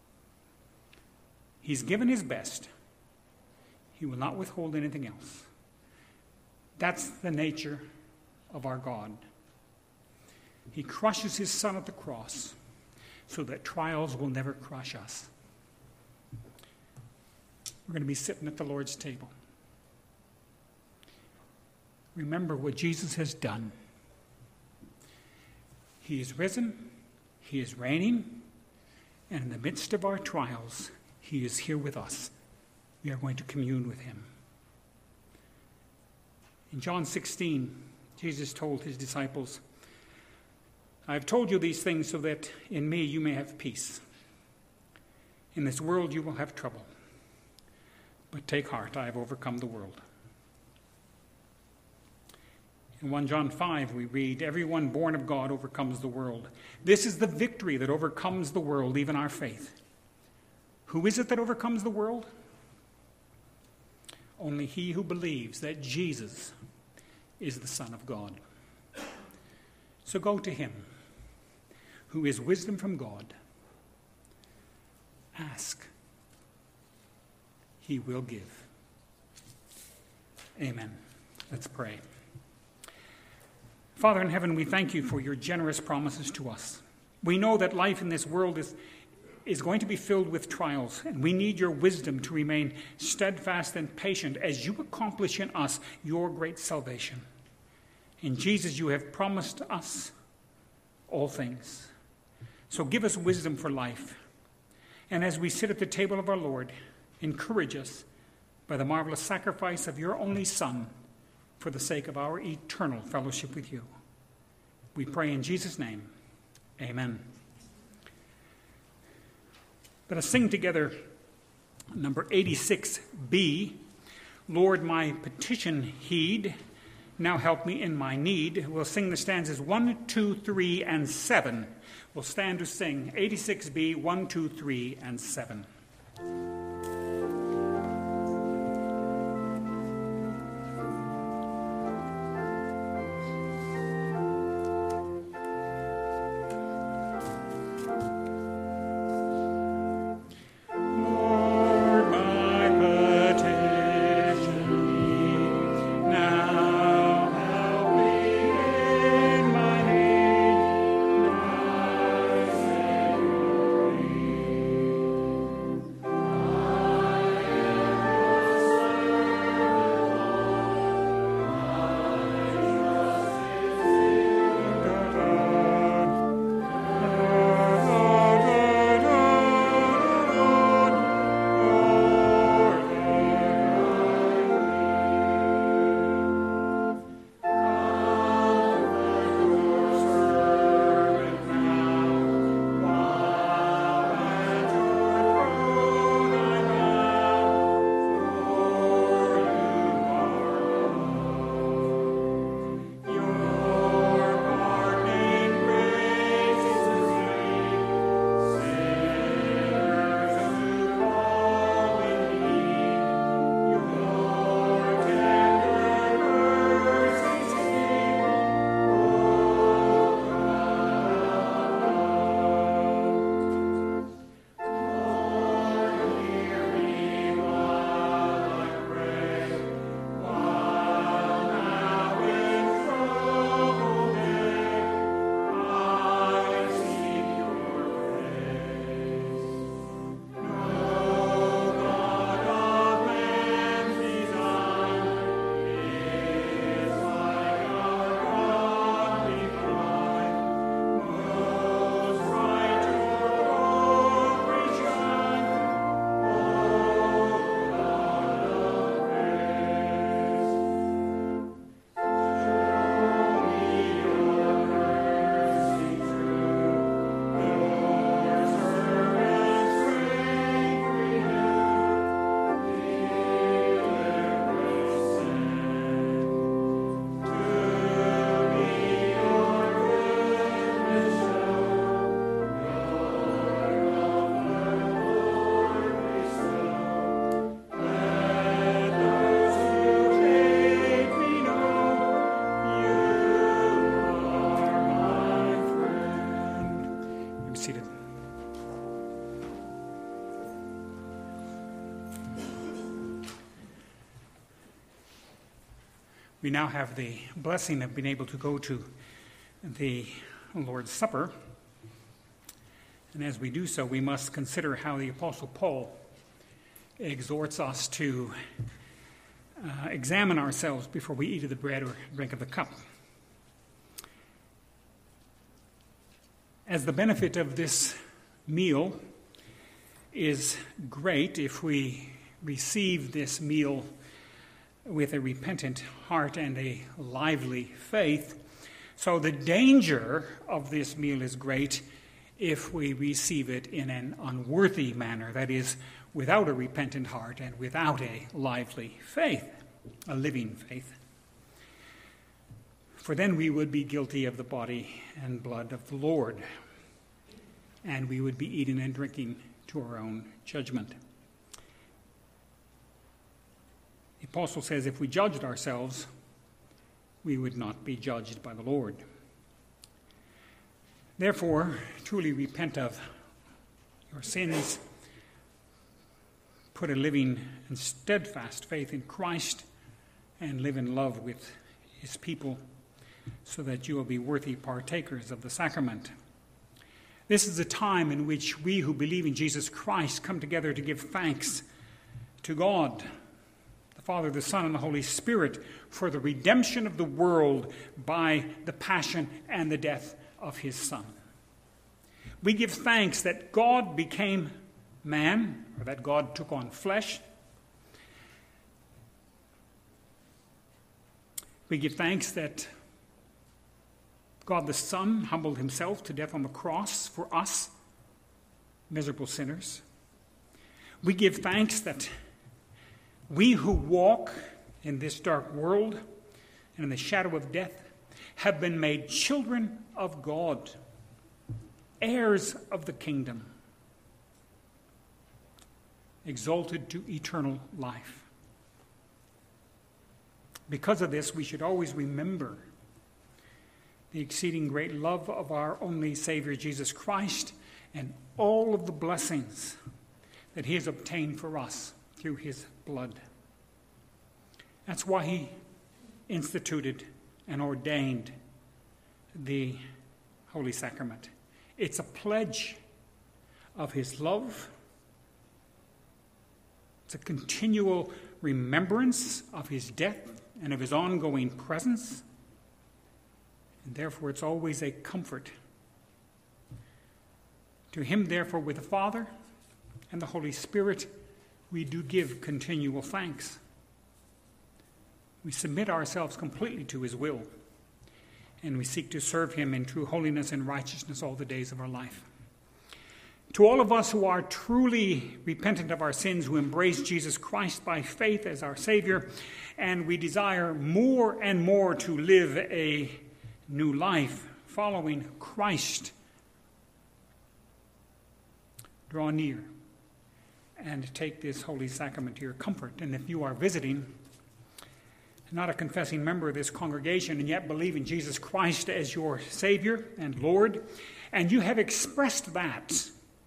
He's given his best. He will not withhold anything else. That's the nature of our God. He crushes his son at the cross so that trials will never crush us. We're going to be sitting at the Lord's table. Remember what Jesus has done. He is risen, he is reigning, and in the midst of our trials, he is here with us. We are going to commune with him. In John 16, Jesus told his disciples, I have told you these things so that in me you may have peace. In this world you will have trouble. But take heart, I have overcome the world. In 1 John 5, we read, everyone born of God overcomes the world. This is the victory that overcomes the world, even our faith. Who is it that overcomes the world? Only he who believes that Jesus is the Son of God. So go to him, who is wisdom from God. Ask. He will give. Amen. Let's pray. Father in heaven, we thank you for your generous promises to us. We know that life in this world is going to be filled with trials, and we need your wisdom to remain steadfast and patient as you accomplish in us your great salvation. In Jesus, you have promised us all things. So give us wisdom for life. And as we sit at the table of our Lord, encourage us by the marvelous sacrifice of your only Son for the sake of our eternal fellowship with you. We pray in Jesus' name. Amen. Let us sing together number 86B, Lord, my petition heed. Now help me in my need. We'll sing the stanzas 1, 2, 3, and 7. We'll stand to sing 86B, 1, 2, 3, and 7. seated. We now have the blessing of being able to go to the Lord's Supper. And as we do so, we must consider how the Apostle Paul exhorts us to examine ourselves before we eat of the bread or drink of the cup. As the benefit of this meal is great if we receive this meal with a repentant heart and a lively faith, so the danger of this meal is great if we receive it in an unworthy manner, that is, without a repentant heart and without a lively faith, a living faith. For then we would be guilty of the body and blood of the Lord, and we would be eating and drinking to our own judgment. The apostle says if we judged ourselves, we would not be judged by the Lord. Therefore, truly repent of your sins, put a living and steadfast faith in Christ, and live in love with his people, so that you will be worthy partakers of the sacrament. This is a time in which we who believe in Jesus Christ come together to give thanks to God, the Father, the Son, and the Holy Spirit, for the redemption of the world by the passion and the death of his Son. We give thanks that God became man, or that God took on flesh. We give thanks that God the Son humbled himself to death on the cross for us, miserable sinners. We give thanks that we who walk in this dark world and in the shadow of death have been made children of God, heirs of the kingdom, exalted to eternal life. Because of this, we should always remember the exceeding great love of our only Savior, Jesus Christ, and all of the blessings that he has obtained for us through his blood. That's why he instituted and ordained the Holy Sacrament. It's a pledge of his love. It's a continual remembrance of his death and of his ongoing presence. And therefore, it's always a comfort. To him, therefore, with the Father and the Holy Spirit, we do give continual thanks. We submit ourselves completely to his will, and we seek to serve him in true holiness and righteousness all the days of our life. To all of us who are truly repentant of our sins, who embrace Jesus Christ by faith as our Savior, and we desire more and more to live a new life following Christ, draw near and take this holy sacrament to your comfort. And if you are visiting, not a confessing member of this congregation, and yet believe in Jesus Christ as your Savior and Lord, and you have expressed that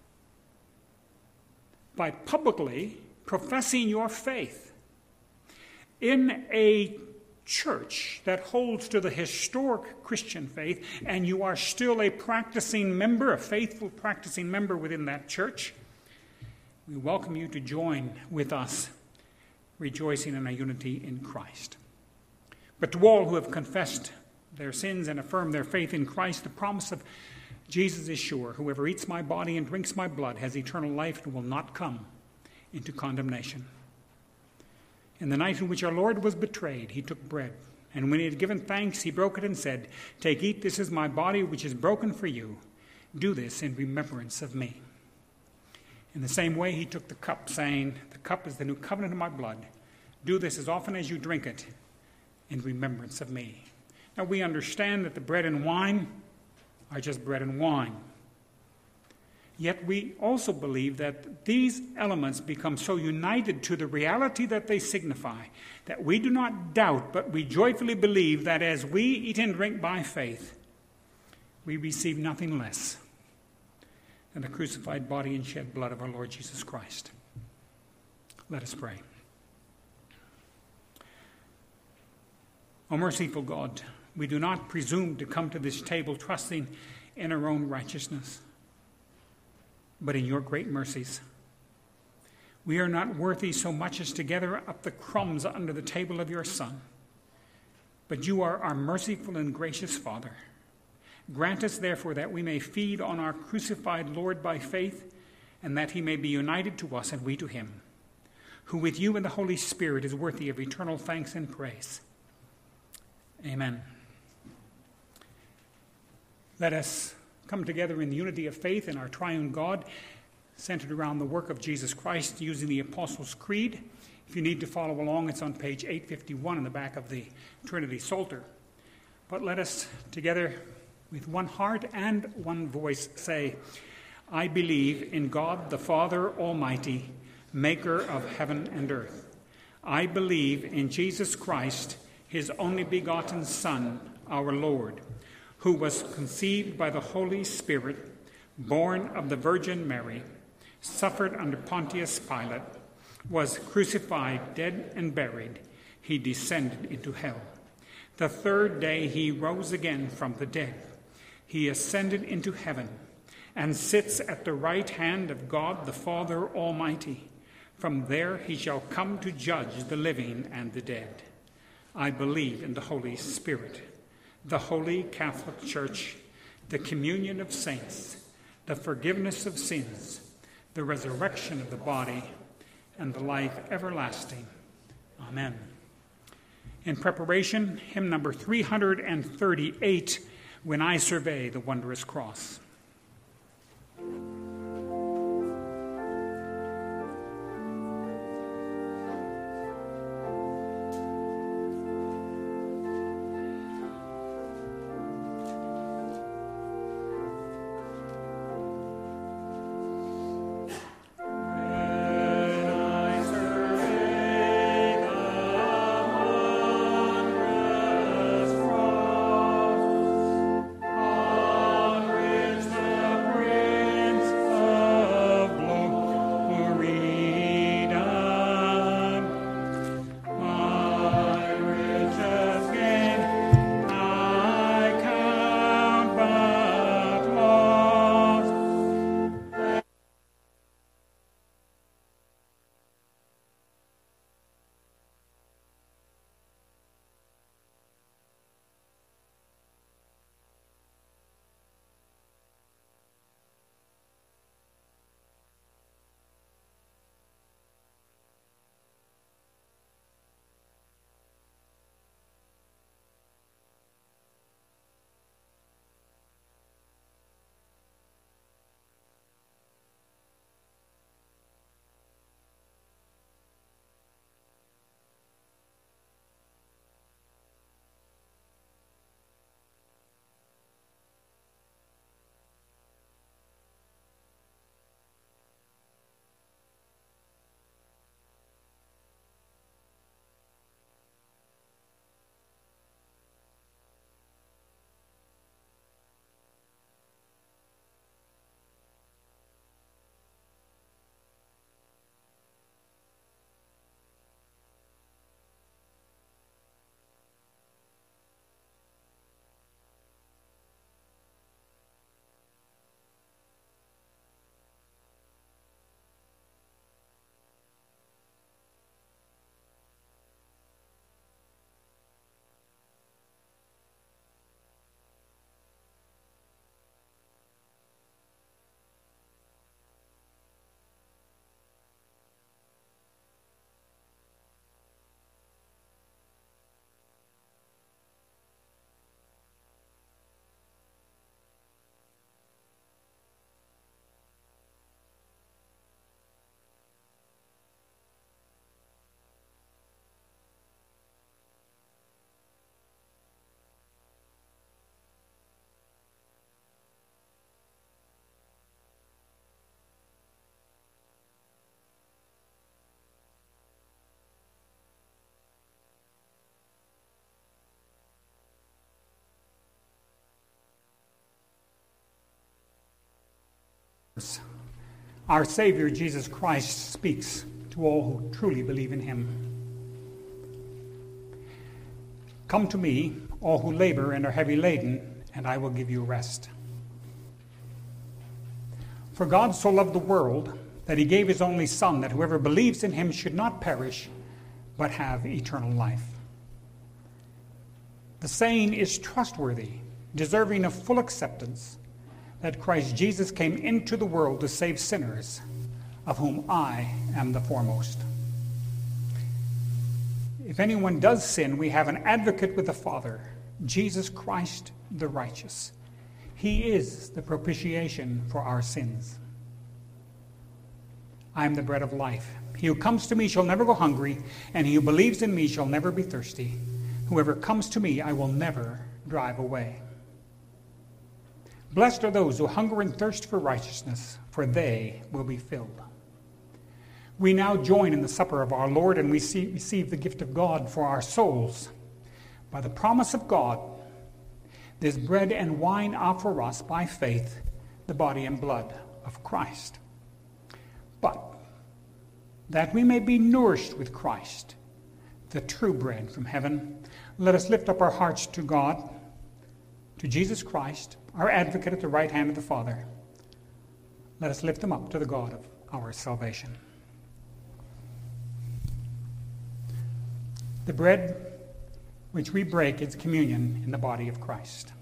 by publicly professing your faith in a church that holds to the historic Christian faith, and you are still a practicing member, a faithful practicing member within that church, we welcome you to join with us, rejoicing in our unity in Christ. But to all who have confessed their sins and affirmed their faith in Christ, the promise of Jesus is sure. Whoever eats my body and drinks my blood has eternal life and will not come into condemnation. In the night in which our Lord was betrayed, he took bread, and when he had given thanks, he broke it and said, "Take, eat, this is my body which is broken for you. Do this in remembrance of me." In the same way, he took the cup, saying, "The cup is the new covenant of my blood. Do this as often as you drink it in remembrance of me." Now we understand that the bread and wine are just bread and wine. Yet we also believe that these elements become so united to the reality that they signify that we do not doubt, but we joyfully believe that as we eat and drink by faith, we receive nothing less and the crucified body and shed blood of our Lord Jesus Christ. Let us pray. O merciful God, we do not presume to come to this table trusting in our own righteousness, but in your great mercies. We are not worthy so much as to gather up the crumbs under the table of your Son, but you are our merciful and gracious Father. Grant us, therefore, that we may feed on our crucified Lord by faith, and that he may be united to us and we to him, who with you and the Holy Spirit is worthy of eternal thanks and praise. Amen. Let us come together in the unity of faith in our triune God, centered around the work of Jesus Christ, using the Apostles' Creed. If you need to follow along, it's on page 851 in the back of the Trinity Psalter. But let us together, with one heart and one voice, say, I believe in God the Father Almighty, maker of heaven and earth. I believe in Jesus Christ, his only begotten Son, our Lord, who was conceived by the Holy Spirit, born of the Virgin Mary, suffered under Pontius Pilate, was crucified, dead, and buried. He descended into hell. The third day he rose again from the dead. He ascended into heaven and sits at the right hand of God the Father Almighty. From there he shall come to judge the living and the dead. I believe in the Holy Spirit, the Holy Catholic Church, the communion of saints, the forgiveness of sins, the resurrection of the body, and the life everlasting. Amen. In preparation, hymn number 338, When I Survey the Wondrous Cross. Which our Savior Jesus Christ speaks to all who truly believe in him. Come to me, all who labor and are heavy laden, and I will give you rest. For God so loved the world that he gave his only Son, that whoever believes in him should not perish, but have eternal life. The saying is trustworthy, deserving of full acceptance, that Christ Jesus came into the world to save sinners, of whom I am the foremost. If anyone does sin, we have an advocate with the Father, Jesus Christ the righteous. He is the propitiation for our sins. I am the bread of life. He who comes to me shall never go hungry, and he who believes in me shall never be thirsty. Whoever comes to me, I will never drive away. Blessed are those who hunger and thirst for righteousness, for they will be filled. We now join in the supper of our Lord, and we receive the gift of God for our souls. By the promise of God, this bread and wine are for us, by faith, the body and blood of Christ. But that we may be nourished with Christ, the true bread from heaven, let us lift up our hearts to God, to Jesus Christ, our advocate at the right hand of the Father. Let us lift them up to the God of our salvation. The bread which we break is communion in the body of Christ.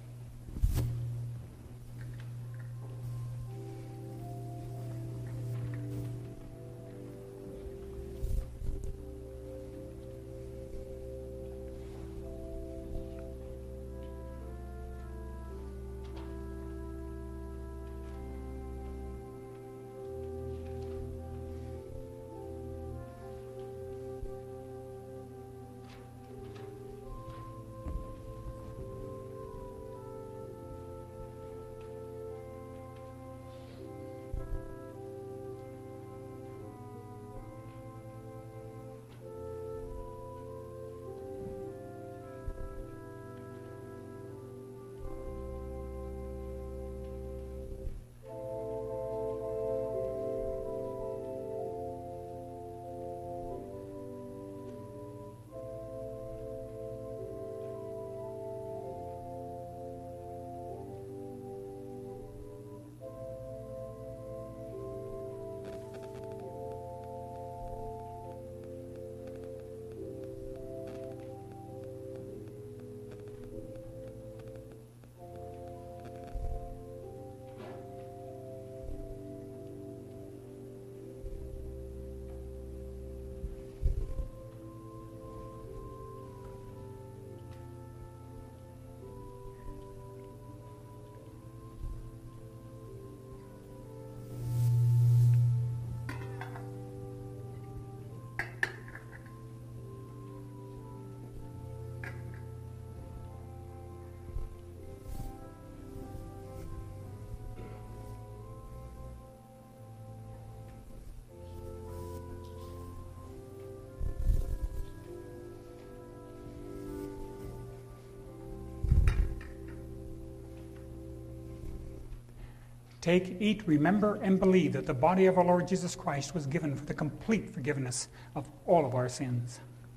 Take, eat, remember, and believe that the body of our Lord Jesus Christ was given for the complete forgiveness of all of our sins.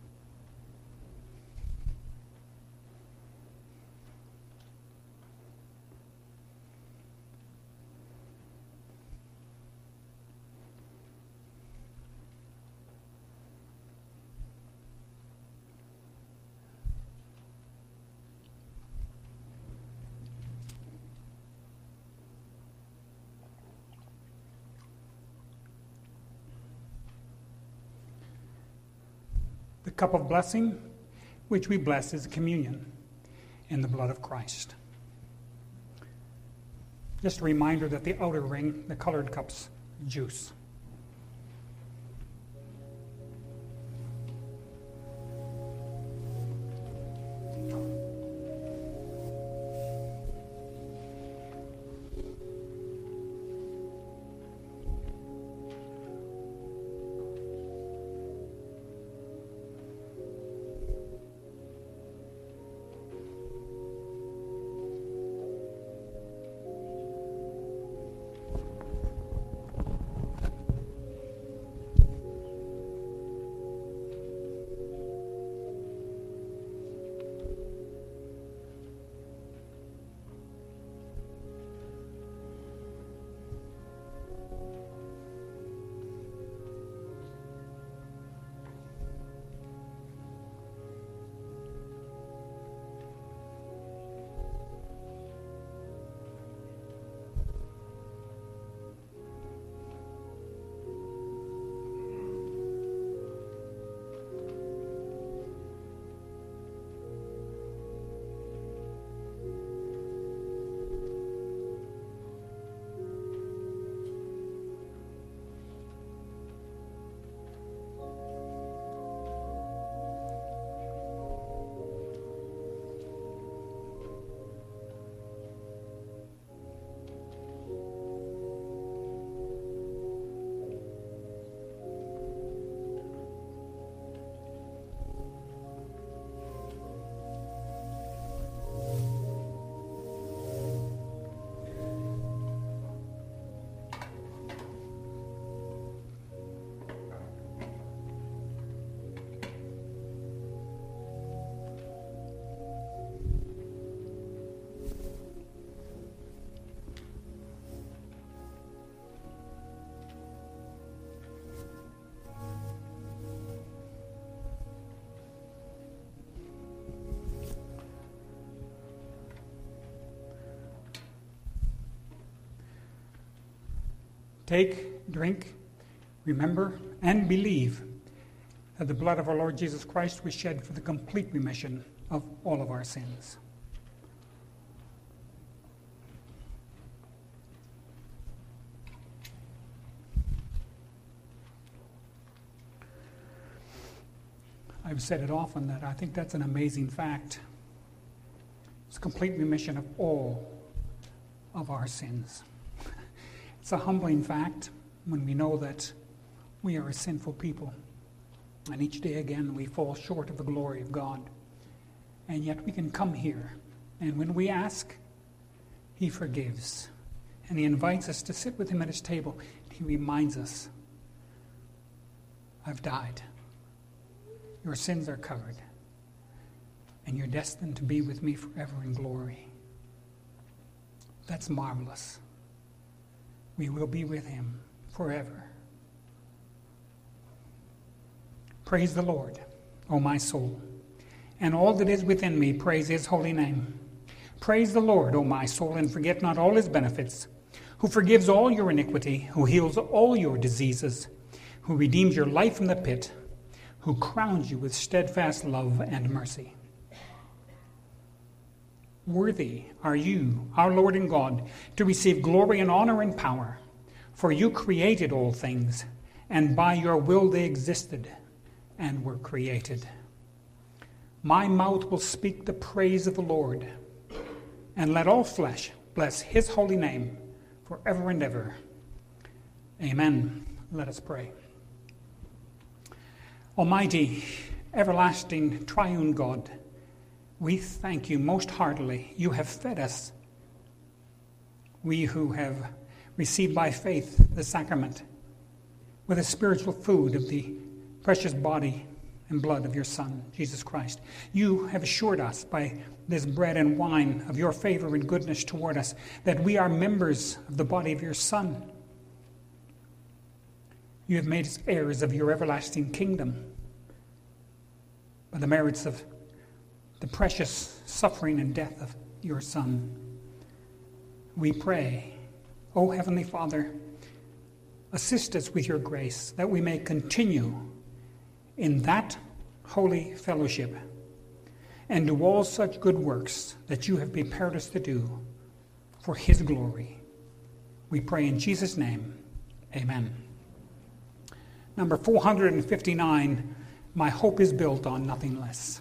The cup of blessing, which we bless, is communion in the blood of Christ. Just a reminder that the outer ring, the colored cups, juice. Take, drink, remember, and believe that the blood of our Lord Jesus Christ was shed for the complete remission of all of our sins. I've said it often that I think that's an amazing fact. It's complete remission of all of our sins. It's a humbling fact when we know that we are a sinful people. And each day again we fall short of the glory of God. And yet we can come here. And when we ask, He forgives. And He invites us to sit with Him at His table. He reminds us, I've died. Your sins are covered. And you're destined to be with me forever in glory. That's marvelous. We will be with Him forever. Praise the Lord, O my soul, and all that is within me, praise His holy name. Praise the Lord, O my soul, and forget not all His benefits, who forgives all your iniquity, who heals all your diseases, who redeems your life from the pit, who crowns you with steadfast love and mercy. Worthy are you, our Lord and God, to receive glory and honor and power, for you created all things, and by your will they existed and were created. My mouth will speak the praise of the Lord, and let all flesh bless His holy name forever and ever. Amen. Let us pray. Almighty, everlasting, triune God, we thank you most heartily. You have fed us. We who have received by faith the sacrament with the spiritual food of the precious body and blood of your Son, Jesus Christ. You have assured us by this bread and wine of your favor and goodness toward us that we are members of the body of your Son. You have made us heirs of your everlasting kingdom by the merits of the precious suffering and death of your Son. We pray, O Heavenly Father, assist us with your grace that we may continue in that holy fellowship and do all such good works that you have prepared us to do for His glory. We pray in Jesus' name. Amen. Number 459, my hope is built on nothing less.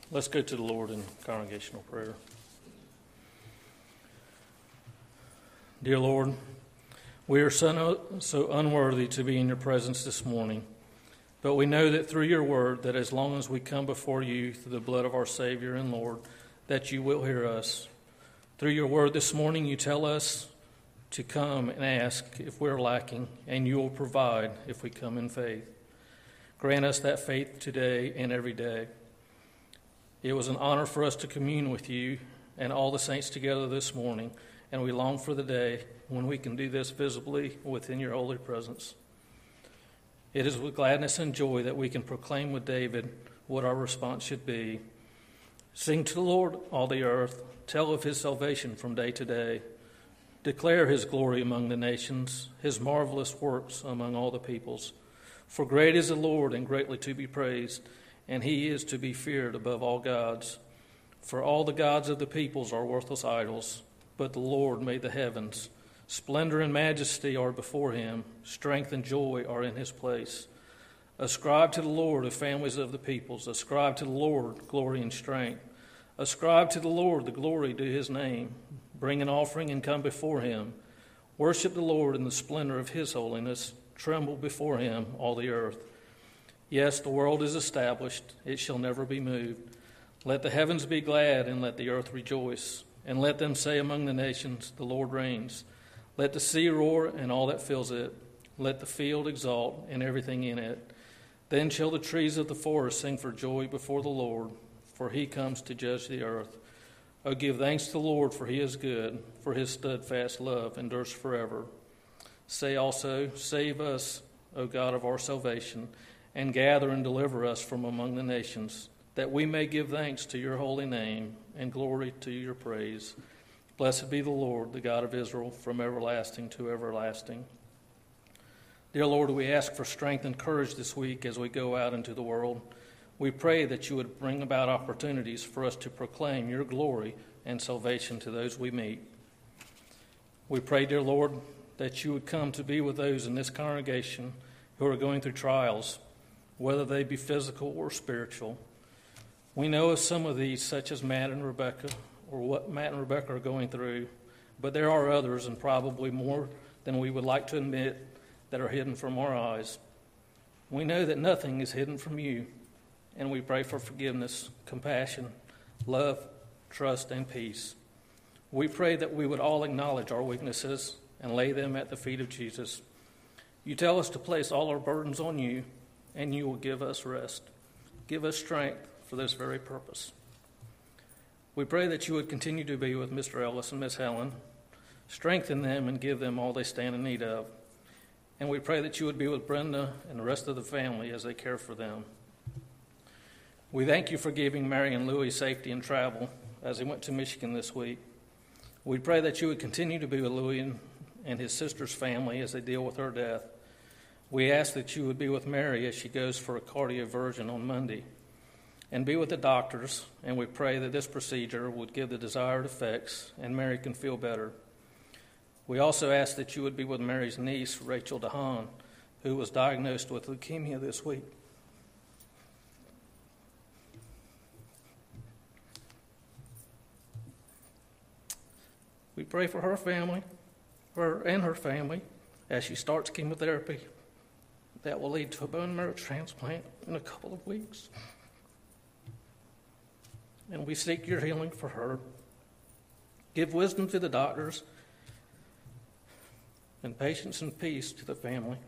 Let's go to the Lord in congregational prayer. Dear Lord, we are so unworthy to be in your presence this morning, but we know that through your word, that as long as we come before you through the blood of our Savior and Lord, that you will hear us. Through your word this morning, you tell us to come and ask if we're lacking, and you will provide if we come in faith. Grant us that faith today and every day. It was an honor for us to commune with you and all the saints together this morning, and we long for the day when we can do this visibly within your holy presence. It is with gladness and joy that we can proclaim with David what our response should be. Sing to the Lord, all the earth. Tell of his salvation from day to day. Declare his glory among the nations, his marvelous works among all the peoples. For great is the Lord and greatly to be praised, and he is to be feared above all gods. For all the gods of the peoples are worthless idols, but the Lord made the heavens. Splendor and majesty are before him. Strength and joy are in his place. Ascribe to the Lord, the families of the peoples. Ascribe to the Lord glory and strength. Ascribe to the Lord the glory due his name. Bring an offering and come before him. Worship the Lord in the splendor of his holiness. Tremble before him, all the earth. Yes, the world is established. It shall never be moved. Let the heavens be glad, and let the earth rejoice. And let them say among the nations, the Lord reigns. Let the sea roar, and all that fills it. Let the field exult, and everything in it. Then shall the trees of the forest sing for joy before the Lord, for he comes to judge the earth. O give thanks to the Lord, for he is good, for his steadfast love endures forever. Say also, save us, O God of our salvation, and gather and deliver us from among the nations, that we may give thanks to your holy name and glory to your praise. Blessed be the Lord, the God of Israel, from everlasting to everlasting. Dear Lord, we ask for strength and courage this week as we go out into the world. We pray that you would bring about opportunities for us to proclaim your glory and salvation to those we meet. We pray, dear Lord, that you would come to be with those in this congregation who are going through trials, whether they be physical or spiritual. We know of some of these, such as Matt and Rebecca, or what Matt and Rebecca are going through, but there are others, and probably more than we would like to admit, that are hidden from our eyes. We know that nothing is hidden from you, and we pray for forgiveness, compassion, love, trust, and peace. We pray that we would all acknowledge our weaknesses and lay them at the feet of Jesus. You tell us to place all our burdens on you, and you will give us rest. Give us strength for this very purpose. We pray that you would continue to be with Mr. Ellis and Miss Helen, strengthen them and give them all they stand in need of. And we pray that you would be with Brenda and the rest of the family as they care for them. We thank you for giving Mary and Louie safety in travel as they went to Michigan this week. We pray that you would continue to be with Louie and his sister's family as they deal with her death. We ask that you would be with Mary as she goes for a cardioversion on Monday, and be with the doctors, and we pray that this procedure would give the desired effects and Mary can feel better. We also ask that you would be with Mary's niece, Rachel DeHaan, who was diagnosed with leukemia this week. We pray for her family, her family, as she starts chemotherapy that will lead to a bone marrow transplant in a couple of weeks. And we seek your healing for her. Give wisdom to the doctors and patience and peace to the family.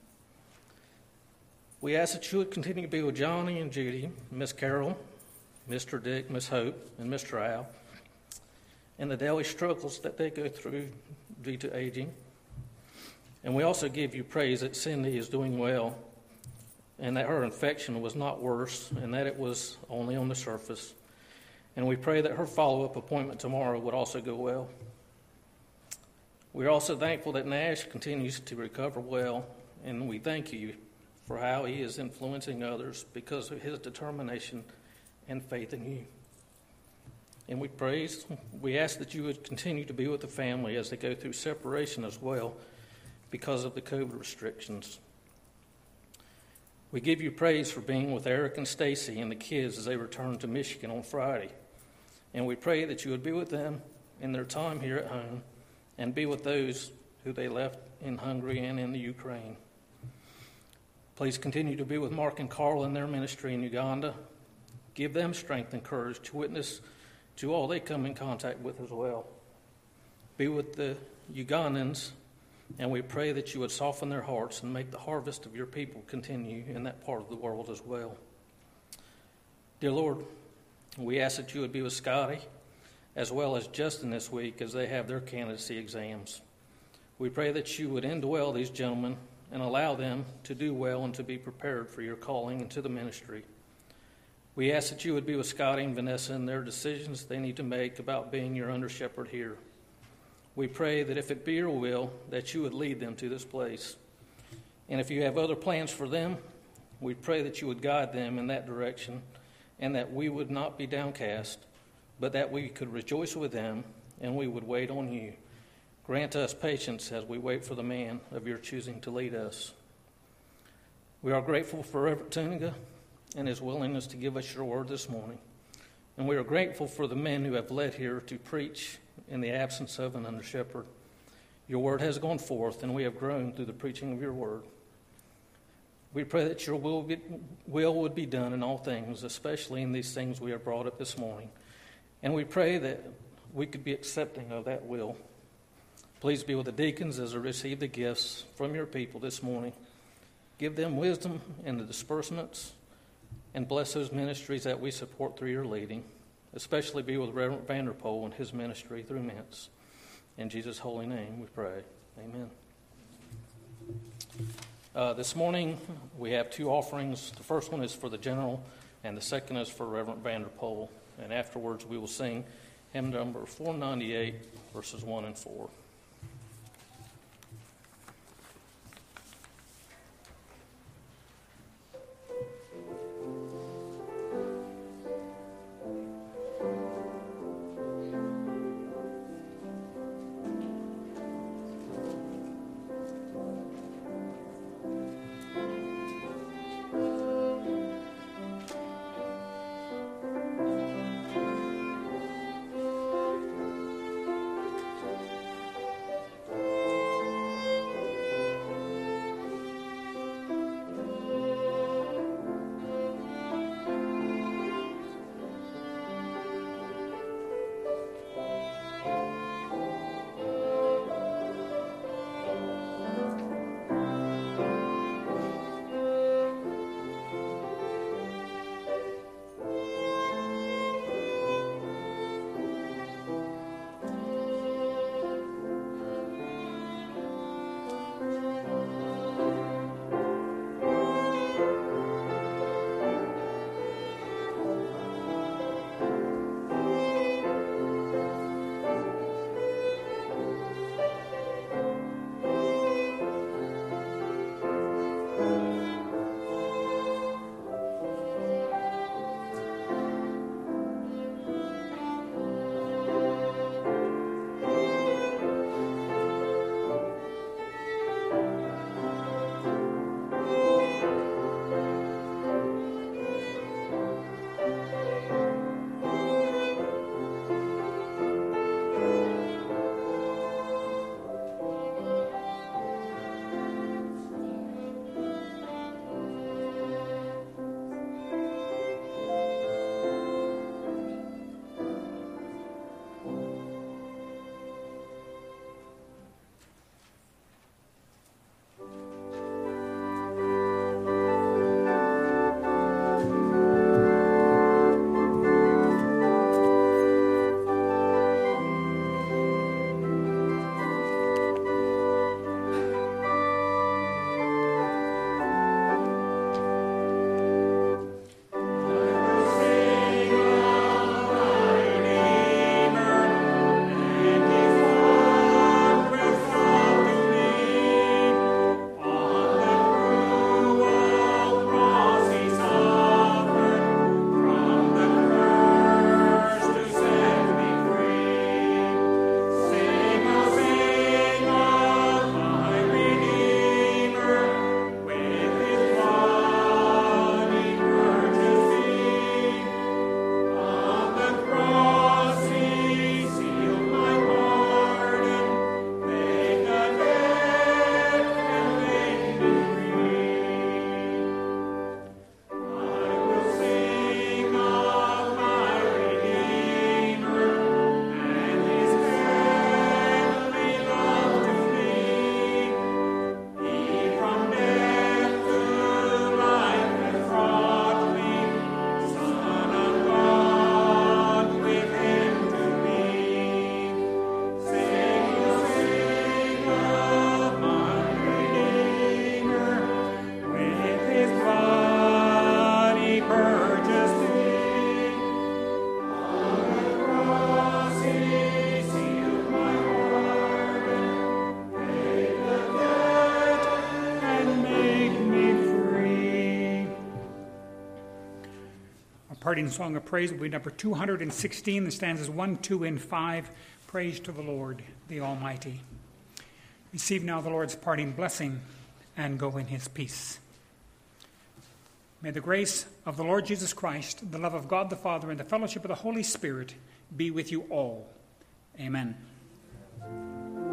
We ask that you would continue to be with Johnny and Judy, Miss Carol, Mr. Dick, Miss Hope, and Mr. Al, and the daily struggles that they go through due to aging. And we also give you praise that Cindy is doing well, and that her infection was not worse, and that it was only on the surface. And we pray that her follow-up appointment tomorrow would also go well. We're also thankful that Nash continues to recover well, and we thank you for how he is influencing others because of his determination and faith in you. And we ask that you would continue to be with the family as they go through separation as well because of the COVID restrictions. We give you praise for being with Eric and Stacy and the kids as they return to Michigan on Friday. And we pray that you would be with them in their time here at home and be with those who they left in Hungary and in the Ukraine. Please continue to be with Mark and Carl in their ministry in Uganda. Give them strength and courage to witness to all they come in contact with as well. Be with the Ugandans, and we pray that you would soften their hearts and make the harvest of your people continue in that part of the world as well. Dear Lord, we ask that you would be with Scotty as well as Justin this week as they have their candidacy exams. We pray that you would indwell these gentlemen and allow them to do well and to be prepared for your calling into the ministry. We ask that you would be with Scotty and Vanessa in their decisions they need to make about being your under shepherd here. We pray that if it be your will, that you would lead them to this place. And if you have other plans for them, we pray that you would guide them in that direction and that we would not be downcast, but that we could rejoice with them and we would wait on you. Grant us patience as we wait for the man of your choosing to lead us. We are grateful for Reverend Tuniga and his willingness to give us your word this morning. And we are grateful for the men who have led here to preach in the absence of an under shepherd. Your word has gone forth, and we have grown through the preaching of your word. We pray that your will would be done in all things, especially in these things we have brought up this morning. And we pray that we could be accepting of that will. Please be with the deacons as they receive the gifts from your people this morning. Give them wisdom in the disbursements, and bless those ministries that we support through your leading. Especially be with Reverend Vanderpoel and his ministry through Mintz. In Jesus' holy name we pray. Amen. This morning we have two offerings. The first one is for the general, and the second is for Reverend Vanderpoel. And afterwards we will sing hymn number 498, verses 1 and 4. parting song of praise will be number 216, the stanzas 1, 2, and 5. Praise to the Lord, the Almighty. Receive now the Lord's parting blessing and go in his peace. May the grace of the Lord Jesus Christ, the love of God the Father, and the fellowship of the Holy Spirit be with you all. Amen.